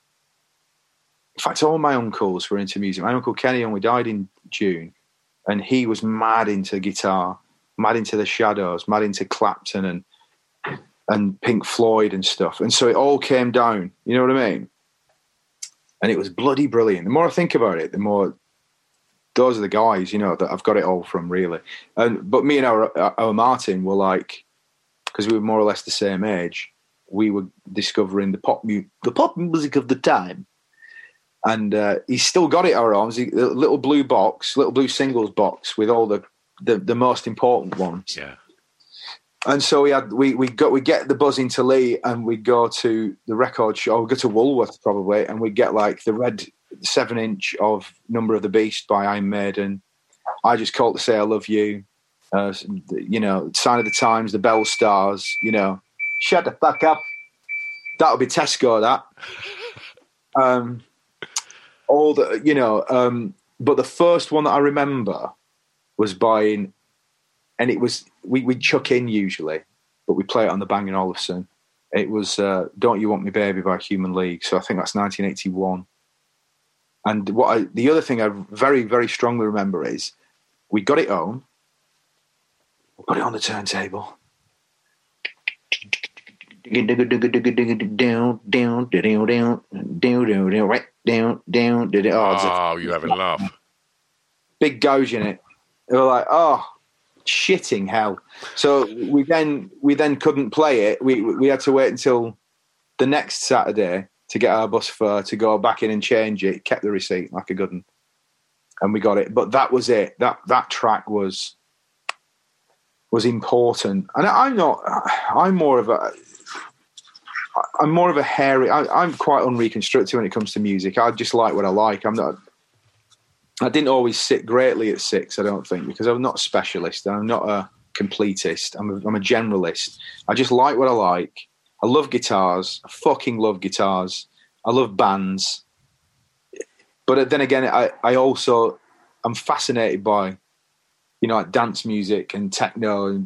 In fact, all my uncles were into music. My Uncle Kenny only died in June, and he was mad into guitar, mad into the Shadows, mad into Clapton and Pink Floyd and stuff. And so it all came down, you know what I mean? And it was bloody brilliant. The more I think about it, the more those are the guys, that I've got it all from, really. But me and our Martin were like, because we were more or less the same age, we were discovering the pop music of the time. And he's still got it at our arms, a little blue singles box with all the most important ones. Yeah. And so we get the buzz into Lee, and we go to the record show. We go to Woolworths probably, and we get like the red 7-inch of Number of the Beast by Iron Maiden. I Just Called to Say I Love You. Sign of the Times, the Bell Stars. Shut the fuck up. That'll be Tesco. That. All the but the first one that I remember was buying, and it was we'd chuck in usually, but we play it on the Bang & Olufsen. It was Don't You Want Me Baby by Human League. So I think that's 1981. And the other thing I very, very strongly remember is we got it home, we put it on the turntable. Oh, you having a laugh. Big gouge in it. They were like, oh, shitting hell. So we then couldn't play it. We had to wait until the next Saturday to get our bus fare to go back in and change it. Kept the receipt like a good one. And we got it. But that was it. That track was important. And I'm more of a hairy. I'm quite unreconstructed when it comes to music. I just like what I like. I didn't always sit greatly at 6, I don't think, because I'm not a specialist. I'm not a completist. I'm a generalist. I just like what I like. I love guitars. I fucking love guitars. I love bands. But then again, I'm fascinated by, like dance music and techno and,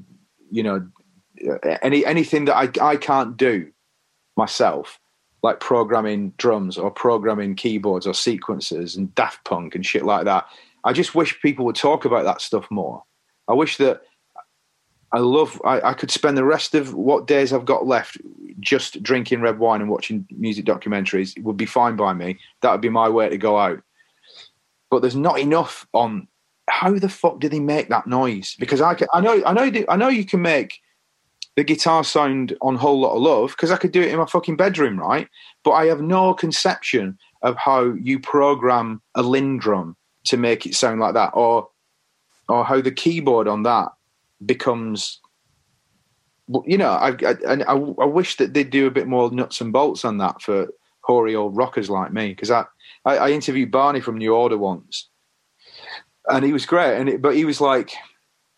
anything that I can't do myself, like programming drums or programming keyboards or sequencers and Daft Punk and shit like that. I just wish people would talk about that stuff more. I wish that I could spend the rest of what days I've got left just drinking red wine and watching music documentaries. It would be fine by me. That would be my way to go out. But there's not enough on how the fuck do they make that noise? Because I know you can make the guitar sound on Whole Lot of Love, because I could do it in my fucking bedroom, right? But I have no conception of how you program a Lindrum to make it sound like that, or how the keyboard on that becomes. I wish that they'd do a bit more nuts and bolts on that for hoary old rockers like me, because I interviewed Barney from New Order once, and he was great, but he was like,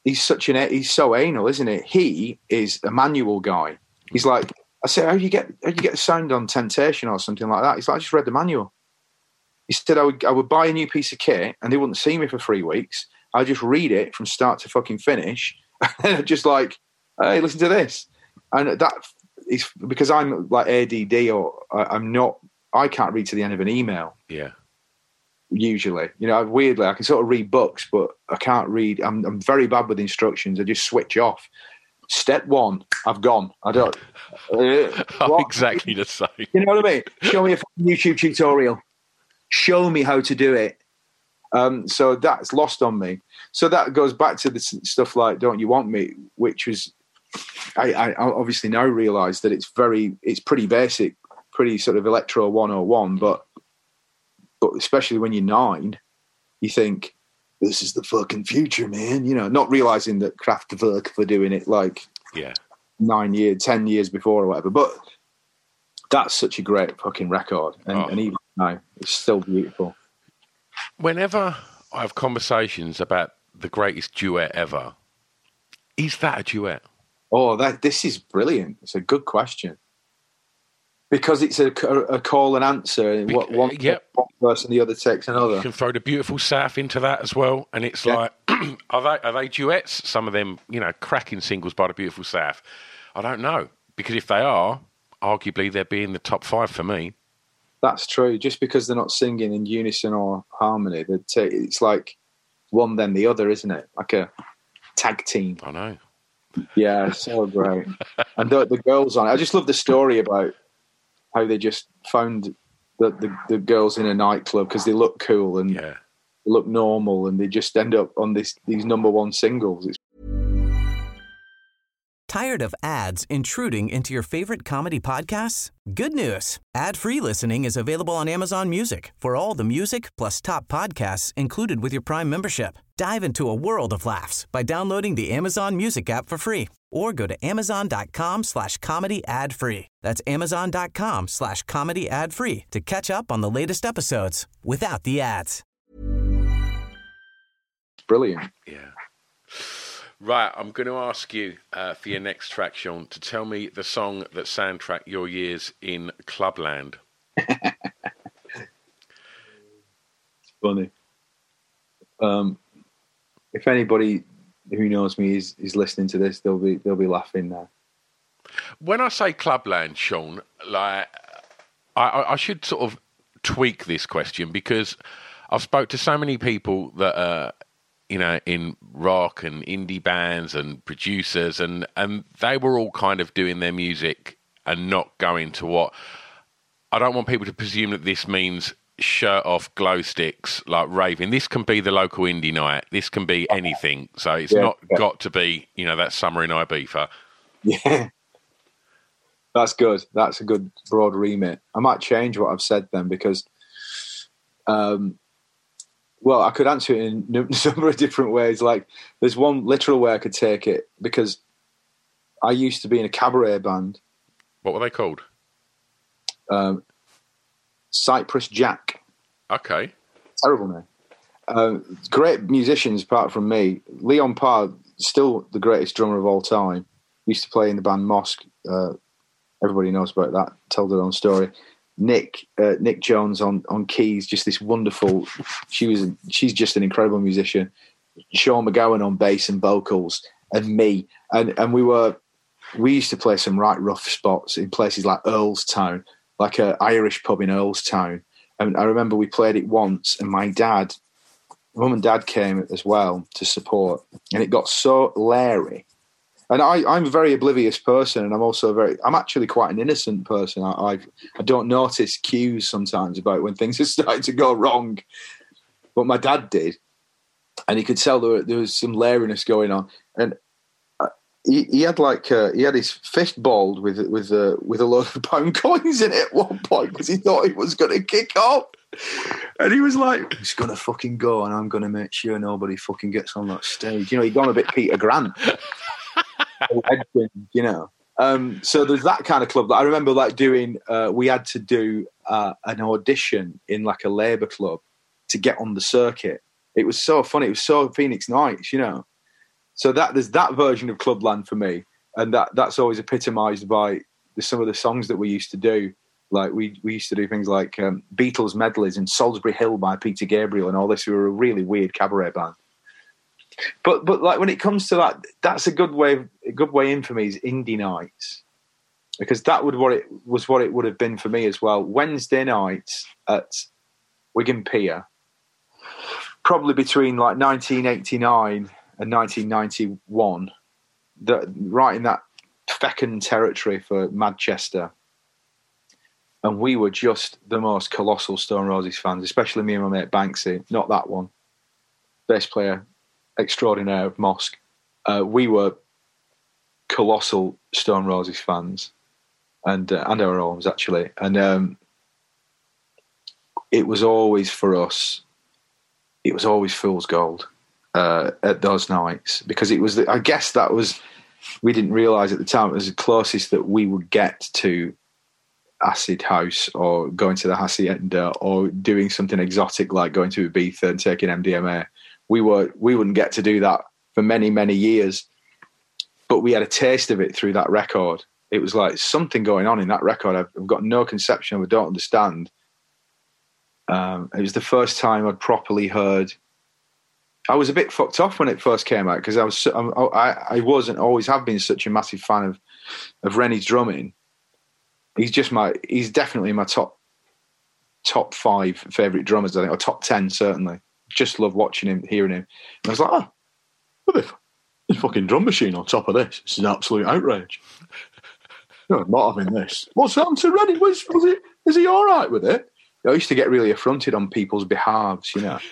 he's so anal, isn't he? He is a manual guy. He's like, I said, how do you get the sound on Temptation or something like that? He's like, I just read the manual. He said, I would buy a new piece of kit and they wouldn't see me for 3 weeks. I'd just read it from start to fucking finish. And just like, hey, listen to this. And that is because I'm like ADD, or I can't read to the end of an email. Yeah. Usually, weirdly, I can sort of read books, but I can't read. I'm very bad with instructions. I just switch off. Step 1, I've gone. I don't. I'm exactly the same. You know what I mean? Show me a YouTube tutorial. Show me how to do it. So that's lost on me. So that goes back to the stuff like "Don't You Want Me," which was I obviously now realise that it's pretty basic, pretty sort of electro 101, but especially when you're 9, you think this is the fucking future, man. Not realising that Kraftwerk were doing it like 10 years before or whatever. But that's such a great fucking record, and even now it's still beautiful. Whenever I have conversations about the greatest duet ever, is that a duet? Oh, this is brilliant. It's a good question. Because it's a call and answer. One person, the other takes another. You can throw the Beautiful South into that as well. And it's like, are they duets? Some of them, cracking singles by the Beautiful South. I don't know. Because if they are, arguably they'd be in the top 5 for me. That's true. Just because they're not singing in unison or harmony, it's like one then the other, isn't it? Like a tag team. I know. Yeah, so great. And the girls on it. I just love the story about how they just found the girls in a nightclub because they look cool and they look normal, and they just end up on these number 1 singles. Tired of ads intruding into your favorite comedy podcasts? Good news. Ad-free listening is available on Amazon Music for all the music plus top podcasts included with your Prime membership. Dive into a world of laughs by downloading the Amazon Music app for free or go to amazon.com/comedy ad-free. That's amazon.com/comedy ad-free to catch up on the latest episodes without the ads. Brilliant. Yeah. Right, I'm going to ask you for your next track, Sean, to tell me the song that soundtracked your years in Clubland. It's funny. If anybody who knows me is listening to this, they'll be laughing now. When I say Clubland, Sean, like I should sort of tweak this question, because I've spoke to so many people that are, in rock and indie bands and producers, and they were all kind of doing their music and not going to what... I don't want people to presume that this means shirt off, glow sticks, like raving. This can be the local indie night. This can be anything. So it's not got to be, that summer in Ibiza. Yeah. That's good. That's a good broad remit. I might change what I've said then, because... well, I could answer it in a number of different ways. Like, there's one literal way I could take it, because I used to be in a cabaret band. What were they called? Cypress Jack. Okay. Terrible name. Great musicians apart from me. Leon Parr, still the greatest drummer of all time. Used to play in the band Mosque. Everybody knows about that. Tell their own story. Nick Jones on keys, just this wonderful. She's just an incredible musician. Sean McGowan on bass and vocals, and me, and we used to play some right rough spots in places like Earlstown, like a Irish pub in Earlstown. And I remember we played it once, and mum and dad came as well to support, and it got so leery. And I'm a very oblivious person, and I'm actually quite an innocent person. I don't notice cues sometimes about when things are starting to go wrong. But my dad did, and he could tell there was some leeriness going on. And he had his fist balled with a load of pound coins in it at one point, because he thought he was going to kick off. And he was like, "It's going to fucking go, and I'm going to make sure nobody fucking gets on that stage." He'd gone a bit Peter Grant. So there's that kind of club that I remember doing. We had to do an audition in like a labour club to get on the circuit. It was so funny. It was so Phoenix Nights, So there's that version of Clubland for me, and that's always epitomised by some of the songs that we used to do. Like we used to do things like Beatles medleys and Salisbury Hill by Peter Gabriel and all this. We were a really weird cabaret band. But like when it comes to that, that's a good way in for me is indie nights, because that what it would have been for me as well. Wednesday nights at Wigan Pier, probably between like 1989 and 1991, right in that fecund territory for Manchester. And we were just the most colossal Stone Roses fans, especially me and my mate Banksy, not that one, bass player extraordinaire of Mosque. We were colossal Stone Roses fans, and our own actually. And it was always for us, it was always Fool's Gold at those nights, because it was, I guess that was, we didn't realise at the time, it was the closest that we would get to acid house or going to the Hacienda or doing something exotic like going to Ibiza and taking MDMA. We wouldn't get to do that for many, many years, but we had a taste of it through that record. It was like something going on in that record I've got no conception of, I don't understand. It was the first time I'd properly heard. I was a bit fucked off when it first came out, because I wasn't, always have been such a massive fan of Rennie's drumming. He's definitely my top 5 favourite drummers, I think, or top 10 certainly. Just love watching him, hearing him. And I was like, oh, what the fucking drum machine on top of this? This is an absolute outrage. No, I'm not having this. What's happened to Rennie? Is he all right with it? I used to get really affronted on people's behalves, you know.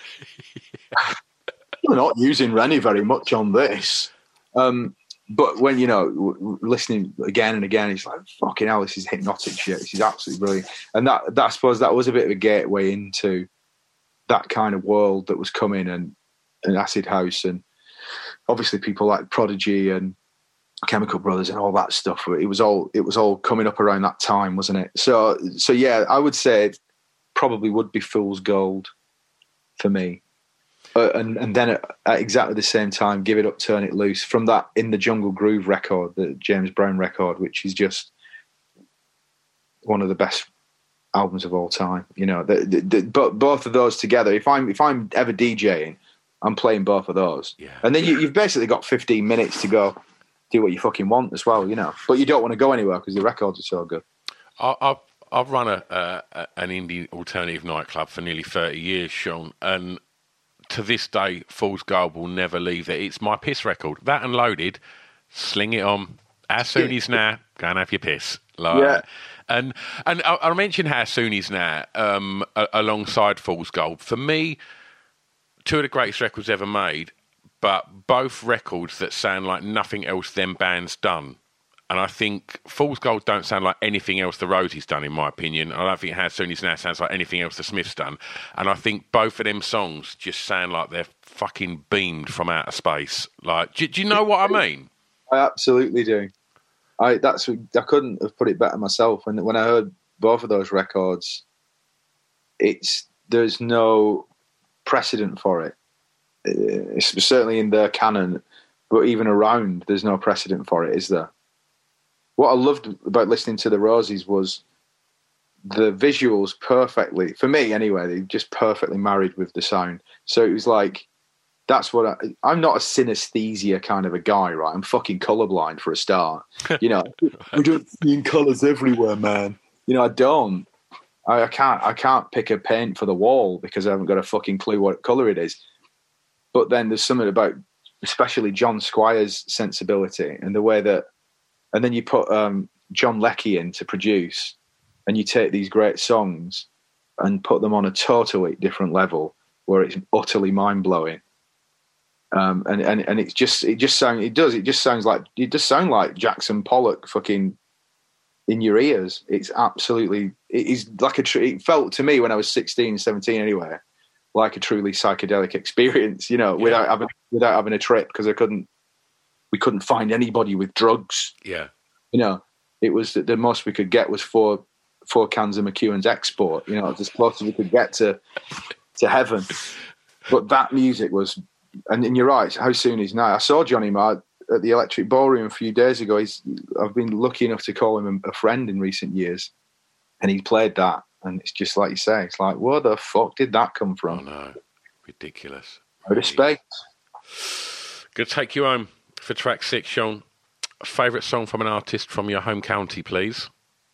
We're not using Rennie very much on this. But when, you know, listening again and again, it's like, fucking hell, this is hypnotic shit. This is absolutely brilliant. And that I suppose that was a bit of a gateway into that kind of world that was coming, and acid house, and obviously people like Prodigy and Chemical Brothers and all that stuff. It was all coming up around that time, wasn't it? So yeah, I would say it probably would be Fool's Gold for me. And then at exactly the same time, Give It Up, Turn It Loose, from that In the Jungle Groove record, the James Brown record, which is just one of the best albums of all time. You know, but both of those together, if I'm ever DJing, I'm playing both of those. Yeah. And then you've basically got 15 minutes to go do what you fucking want as well, you know. But you don't want to go anywhere because the records are so good. I've run an indie alternative nightclub for nearly 30 years, Sean, and to this day, Fool's Gold will never leave it. It's my piss record. That and Loaded, sling it on. How Soon Is Now, go and have your piss. Like, yeah. And I mentioned How Soon Is Now alongside Fool's Gold. For me, two of the greatest records ever made, but both records that sound like nothing else them bands done. And I think Fool's Gold don't sound like anything else the Rosies done, in my opinion. I don't think How Soon Is Now sounds like anything else the Smiths done. And I think both of them songs just sound like they're fucking beamed from outer space. Like, do you know what I mean? I absolutely do. I couldn't have put it better myself. When I heard both of those records, there's no precedent for it. It's certainly in their canon, but even around, there's no precedent for it, is there? What I loved about listening to the Rosies was the visuals perfectly, for me anyway, they just perfectly married with the sound. So it was like, that's what I'm not a synesthesia kind of a guy, right? I'm fucking colorblind for a start. You know, I don't see in colors everywhere, man. You know, I don't. I can't pick a paint for the wall because I haven't got a fucking clue what color it is. But then there's something about, especially John Squire's sensibility and the way that, and then you put John Leckie in to produce, and you take these great songs and put them on a totally different level where it's utterly mind blowing. And it just sounds like Jackson Pollock fucking in your ears. It's absolutely, it is like it felt to me when I was 16, 17 anyway, like a truly psychedelic experience, you know, without having a trip, because we couldn't find anybody with drugs. Yeah. You know, it was the most we could get was four cans of McEwen's Export, you know, as close as we could get to heaven. But that music was And you're right. How soon is now? I saw Johnny Marr at the Electric Ballroom a few days ago. I've been lucky enough to call him a friend in recent years, and he played that, and it's just like you say. It's like, where the fuck did that come from? Oh no, ridiculous. Out of space. Good to take you home for track 6, Sean. Favourite song from an artist from your home county, please?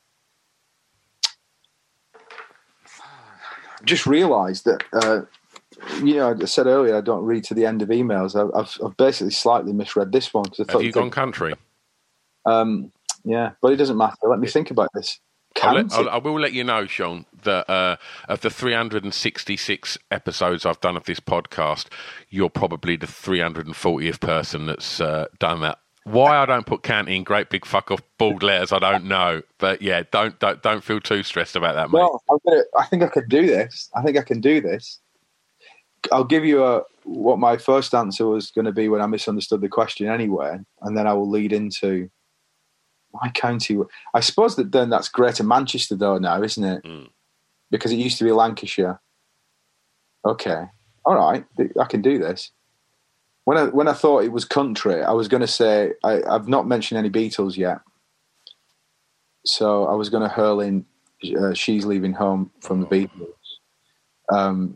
Just realised that, I said earlier I don't read to the end of emails. I've basically slightly misread this one. Have you gone country? Yeah, but it doesn't matter. Let me think about this. I will let you know, Sean, that of the 366 episodes I've done of this podcast, you're probably the 340th person that's done that. Why I don't put county in great big fuck off bold letters, I don't know. But yeah, don't feel too stressed about that, mate. Well, I think I can do this. I'll give you what my first answer was going to be when I misunderstood the question anyway, and then I will lead into my county. I suppose then that's Greater Manchester though now, isn't it? Because it used to be Lancashire. Okay, all right, I can do this. When I thought it was country, I was going to say I've not mentioned any Beatles yet, so I was going to hurl in "She's Leaving Home" from the Beatles,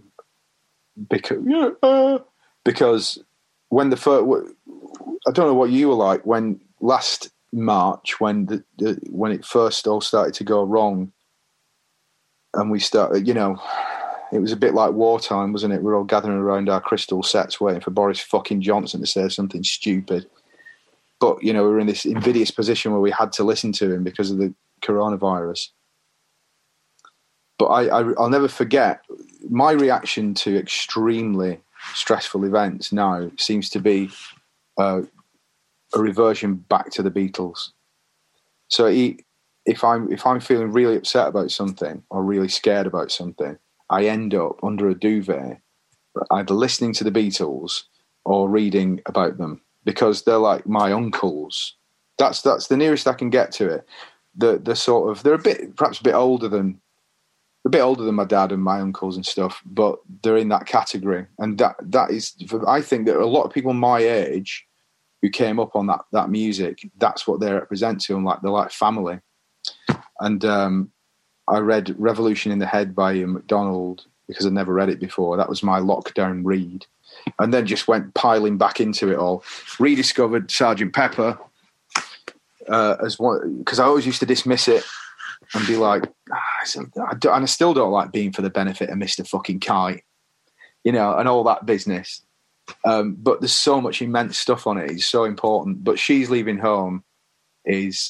because when the first, I don't know what you were like when last March when it first all started to go wrong, and we started, it was a bit like wartime, wasn't it? We were all gathering around our crystal sets waiting for Boris fucking Johnson to say something stupid. But, we were in this invidious position where we had to listen to him because of the coronavirus. But I'll never forget, my reaction to extremely stressful events now seems to be a reversion back to the Beatles. So if I'm feeling really upset about something or really scared about something, I end up under a duvet, either listening to the Beatles or reading about them because they're like my uncles. That's the nearest I can get to it. The sort of they're perhaps a bit older than my dad and my uncles and stuff, but they're in that category, and that is. I think that a lot of people my age who came up on that music, that's what they represent to them. Like they're like family, and. I read Revolution in the Head by Ian MacDonald because I'd never read it before. That was my lockdown read. And then just went piling back into it all. Rediscovered Sgt. Pepper as one, because I always used to dismiss it and be like, and I still don't like Being for the Benefit of Mr. fucking Kite, and all that business. But there's so much immense stuff on it. It's so important. But She's Leaving Home is...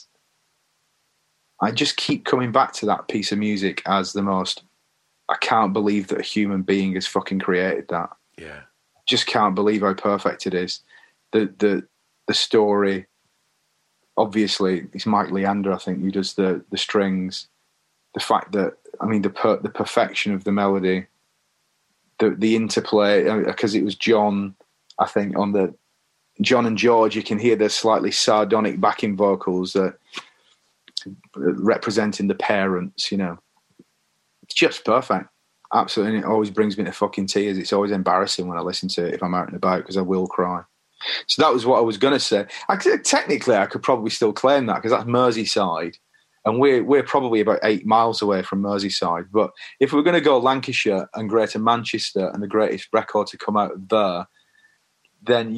I just keep coming back to that piece of music as the most. I can't believe that a human being has fucking created that. Yeah, just can't believe how perfect it is. The story. Obviously, it's Mike Leander, I think, who does the strings. The fact that the perfection of the melody, the interplay, because it was John, I think, on the John and George. You can hear the slightly sardonic backing vocals that. Representing the parents, it's just perfect. Absolutely. And it always brings me to fucking tears. It's always embarrassing when I listen to it if I'm out and about because I will cry. So that was what I was going to say. Technically, I could probably still claim that because that's Merseyside, and we're probably about 8 miles away from Merseyside. But if we're going to go Lancashire and Greater Manchester and the greatest record to come out of there, then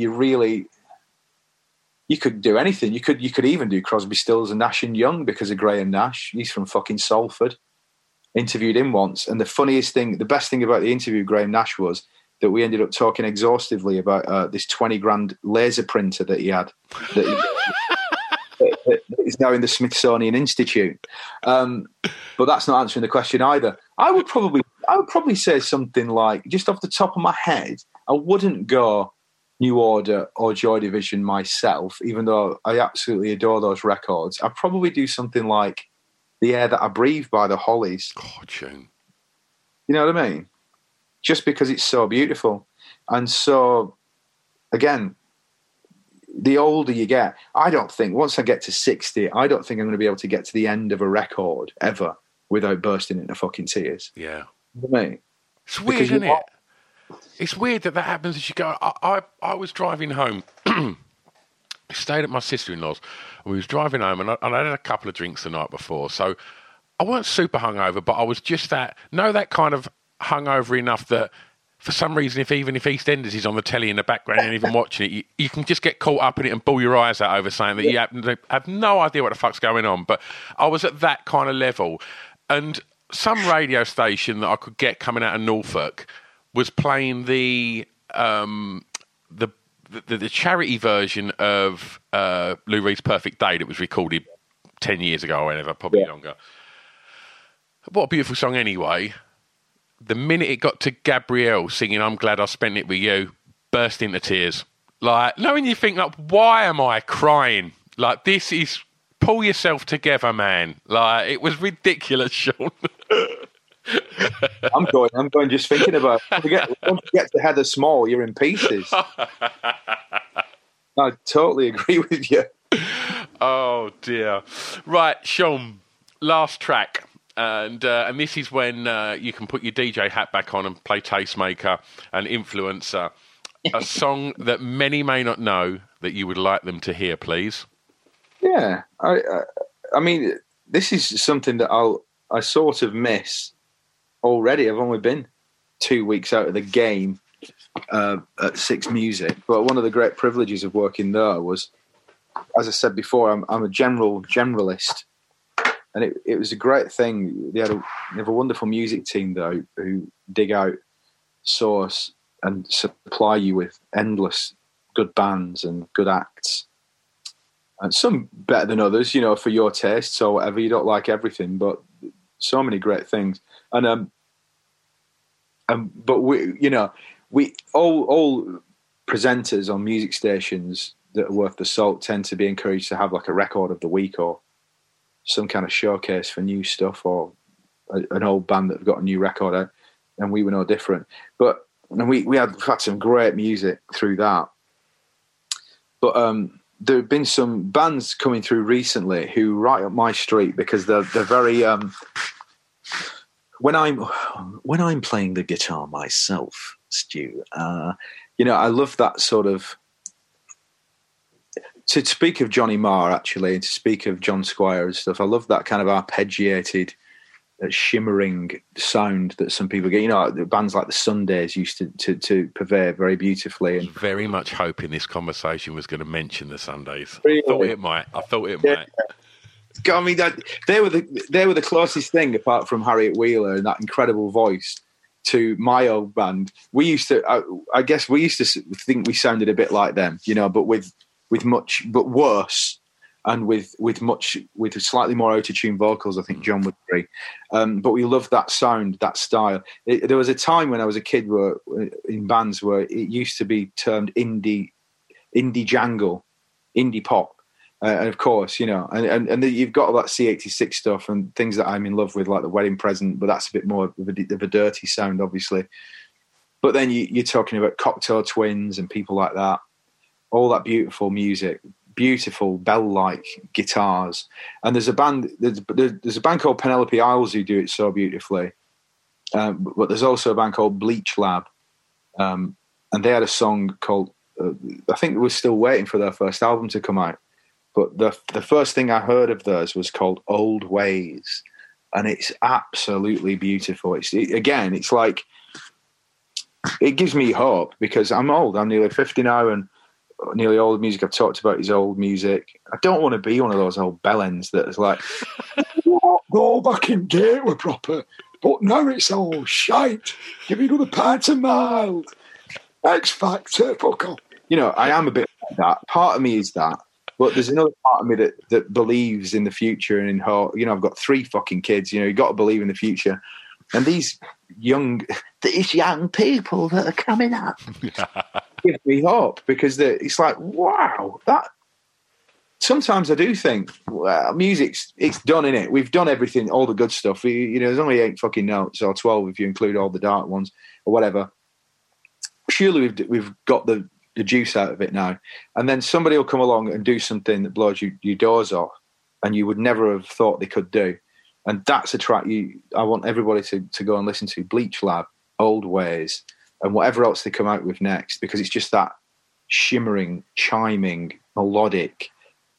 you could do anything. You could even do Crosby, Stills and Nash and Young because of Graham Nash. He's from fucking Salford. Interviewed him once. And the best thing about the interview with Graham Nash was that we ended up talking exhaustively about this 20 grand laser printer that he had. That is now in the Smithsonian Institute. But that's not answering the question either. I would probably say something like, just off the top of my head, I wouldn't go New Order or Joy Division myself, even though I absolutely adore those records. I'd probably do something like The Air That I Breathe by the Hollies. Oh, tune. You know what I mean? Just because it's so beautiful. And so, again, the older you get, I don't think, once I get to 60, I don't think I'm going to be able to get to the end of a record ever without bursting into fucking tears. Yeah. You know what I mean? It's weird, isn't it? it's weird that happens as you go. I was driving home. Stayed at my sister-in-law's. And we was driving home, and I had a couple of drinks the night before, so I weren't super hungover, but I was just that kind of hungover enough that for some reason, even if EastEnders is on the telly in the background and even watching it, you can just get caught up in it and bawl your eyes out over something that you have no idea what the fuck's going on. But I was at that kind of level, and some radio station that I could get coming out of Norfolk was playing the charity version of Lou Reed's Perfect Day that was recorded 10 years ago or whatever, probably longer. What a beautiful song anyway. The minute it got to Gabrielle singing I'm Glad I Spent It With You, burst into tears. Like, knowing you think, like, why am I crying? Like, this is... Pull yourself together, man. Like, it was ridiculous, Sean. I'm going just thinking about it. Once you get to Heather Small, you're in pieces. I totally agree with you. Oh, dear. Right, Sean, last track. And this is when you can put your DJ hat back on and play Tastemaker and Influencer. A song that many may not know that you would like them to hear, please. Yeah. I mean, this is something that I sort of miss already. I've only been 2 weeks out of the game at Six Music. But one of the great privileges of working there was, as I said before, I'm a generalist. And it was a great thing. They have a wonderful music team, though, who dig out, source, and supply you with endless good bands and good acts. And some better than others, you know, for your tastes or whatever. You don't like everything, but so many great things. And but we all presenters on music stations that are worth the salt tend to be encouraged to have like a record of the week or some kind of showcase for new stuff or an old band that have got a new record out, and we were no different. But we had some great music through that. But there have been some bands coming through recently who right up my street because they're very. When I'm playing the guitar myself, Stu, I love that sort of. To speak of Johnny Marr, actually, and to speak of John Squire and stuff, I love that kind of arpeggiated, shimmering sound that some people get. You know, bands like the Sundays used to purvey very beautifully. And I was very much hoping this conversation was going to mention the Sundays. Really? I thought it might. I mean, they were the closest thing, apart from Harriet Wheeler and that incredible voice, to my old band. We used to, I guess, we used to think we sounded a bit like them, you know, but with much, but worse, and with slightly more auto-tune vocals. I think John would agree. But we loved that sound, that style. There was a time when I was a kid where in bands where it used to be termed indie jangle, indie pop, and of course, you know, and you've got all that C86 stuff and things that I'm in love with, like The Wedding Present, but that's a bit more of a dirty sound, obviously. But then you're talking about Cocteau Twins and people like that. All that beautiful music, beautiful bell-like guitars, and there's a band called Penelope Isles who do it so beautifully. But there's also a band called Bleach Lab, and they had a song called. I think we're still waiting for their first album to come out. But the first thing I heard of theirs was called Old Ways, and it's absolutely beautiful. It's like it gives me hope because I'm old. I'm nearly 50 now, and nearly all the music I've talked about is old music. I don't want to be one of those old bellends that is like, go back in day were proper, but now it's all shite. Give me another pint of mild. X Factor, fuck off. You know, I am a bit like that. Part of me is that, but there's another part of me that believes in the future and in hope. You know, I've got 3 fucking kids. You know, you've got to believe in the future. And these young people that are coming up give me hope because it's like, wow, that. Sometimes I do think, well, it's done, innit? We've done everything, all the good stuff. There's only 8 fucking notes or 12 if you include all the dark ones or whatever. Surely we've got the juice out of it now. And then somebody will come along and do something that blows your doors off and you would never have thought they could do. And that's a track I want everybody to go and listen to. Bleach Lab, Old Ways. and whatever else they come out with next, because it's just that shimmering, chiming, melodic.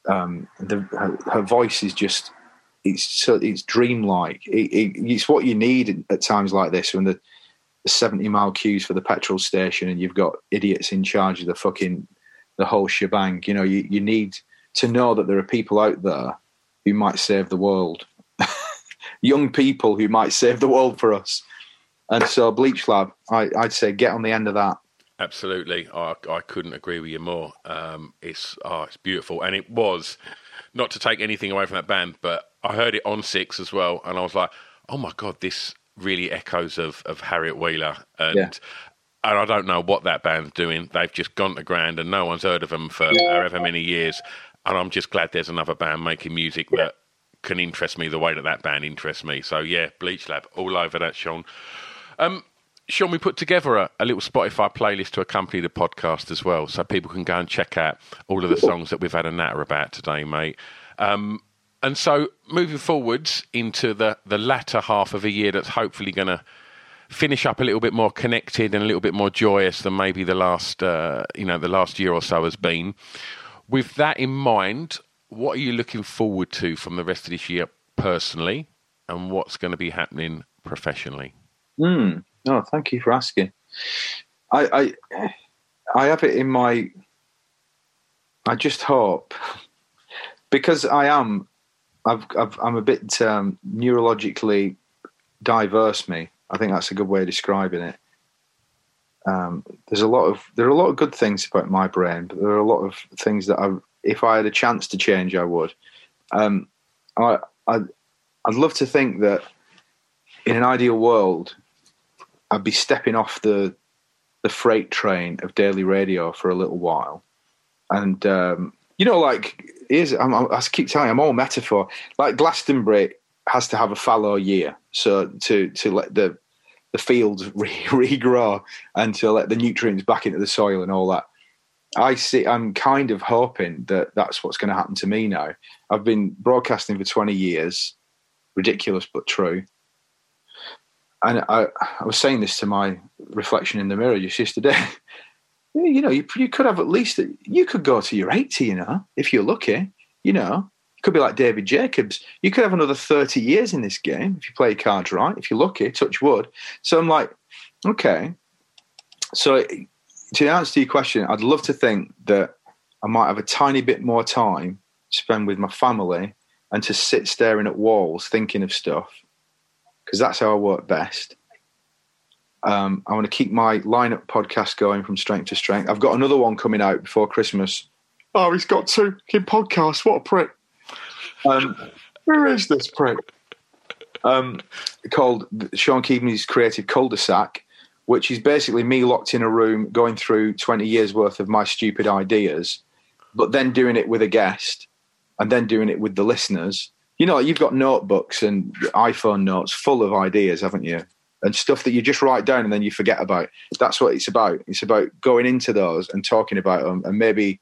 Her voice is just, it's dreamlike. It's what you need at times like this, when the 70-mile queues for the petrol station and you've got idiots in charge of the whole shebang. You know, you need to know that there are people out there who might save the world. Young people who might save the world for us. And so Bleach Lab, I'd say get on the end of that. Absolutely. I couldn't agree with you more. It's beautiful. And it was, not to take anything away from that band, but I heard it on 6 as well, and I was like, oh my God, this really echoes of Harriet Wheeler. And I don't know what that band's doing. They've just gone to ground and no one's heard of them for however many years. And I'm just glad there's another band making music that can interest me the way that band interests me. So yeah, Bleach Lab, all over that, Sean. Sean, we put together a little Spotify playlist to accompany the podcast as well, so people can go and check out all of the songs that we've had a natter about today, mate. And so moving forwards into the latter half of a year that's hopefully going to finish up a little bit more connected and a little bit more joyous than maybe the last year or so has been. With that in mind, what are you looking forward to from the rest of this year personally, and what's going to be happening professionally? Oh, thank you for asking. I have it in my. I just hope, because I'm a bit neurologically diverse. Me, I think that's a good way of describing it. There are a lot of good things about my brain, but there are a lot of things that if I had a chance to change, I would. I'd love to think that in an ideal world, I'd be stepping off the freight train of daily radio for a little while. And, like, I keep telling you, I'm all metaphor. Like Glastonbury has to have a fallow year, so to let the fields regrow and to let the nutrients back into the soil and all that. I'm kind of hoping that that's what's going to happen to me now. I've been broadcasting for 20 years, ridiculous but true. And I was saying this to my reflection in the mirror just yesterday. You could have you could go to your 80, if you're lucky. You could be like David Jacobs. You could have another 30 years in this game if you play your cards right, if you're lucky, touch wood. So I'm like, okay. So to answer your question, I'd love to think that I might have a tiny bit more time to spend with my family and to sit staring at walls thinking of stuff, because that's how I work best. I want to keep my lineup podcast going from strength to strength. I've got another one coming out before Christmas. Oh, he's got 2 podcasts. What a prick. Where is this prick? Called Sean Keaveney's Creative Cul-de-sac, which is basically me locked in a room going through 20 years worth of my stupid ideas, but then doing it with a guest and then doing it with the listeners. You've got notebooks and iPhone notes full of ideas, haven't you? And stuff that you just write down and then you forget about. That's what it's about. It's about going into those and talking about them. And maybe,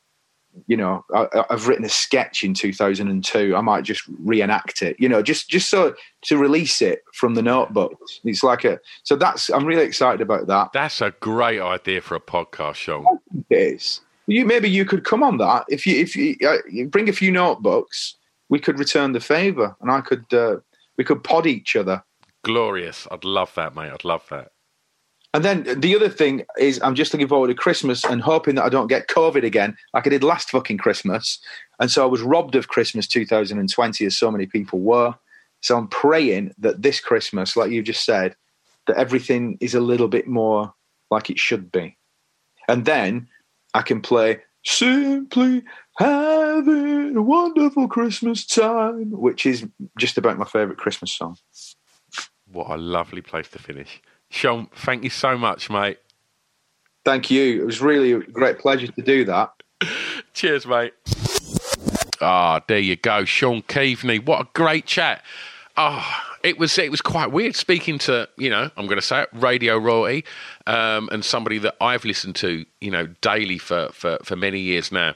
I've written a sketch in 2002. I might just reenact it, just so to release it from the notebooks. It's like I'm really excited about that. That's a great idea for a podcast, Sean. It is. Maybe you could come on that. If you bring a few notebooks, we could return the favour, and we could pod each other. Glorious. I'd love that, mate. I'd love that. And then the other thing is I'm just looking forward to Christmas and hoping that I don't get COVID again like I did last fucking Christmas. And so I was robbed of Christmas 2020, as so many people were. So I'm praying that this Christmas, like you just said, that everything is a little bit more like it should be. And then I can play Simply Having a Wonderful Christmas Time, which is just about my favourite Christmas song. What a lovely place to finish. Sean, thank you so much, mate. Thank you. It was really a great pleasure to do that. Cheers, mate. There you go. Sean Keaveney. What a great chat. It was quite weird speaking to, I'm going to say it, radio royalty, and somebody that I've listened to, daily for many years now.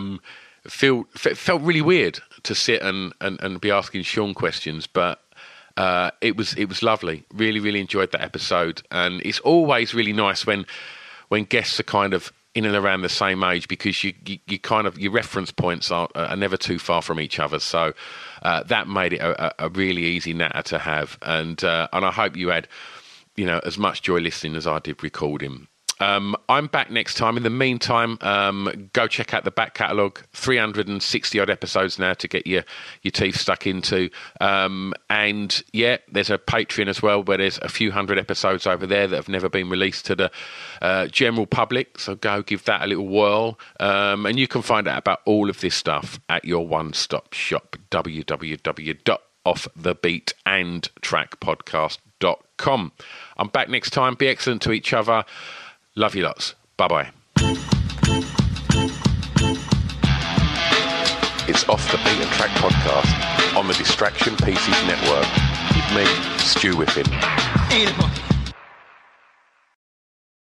Felt really weird to sit and be asking Sean questions, but it was lovely. Really, really enjoyed that episode. And it's always really nice when guests are kind of in and around the same age, because you kind of, your reference points are never too far from each other. So that made it a really easy natter to have. And I hope you had, as much joy listening as I did recording. I'm back next time. In the meantime, go check out the back catalogue. 360 odd episodes now to get your teeth stuck into. And yeah, there's a Patreon as well, where there's a few hundred episodes over there that have never been released to the general public. So go give that a little whirl. And you can find out about all of this stuff at your one-stop shop, www.offthebeatandtrackpodcast.com. I'm back next time. Be excellent to each other. Love you lots. Bye-bye. It's Off the Beaten Track podcast on the Distraction Pieces Network with me, Stu Whiffen.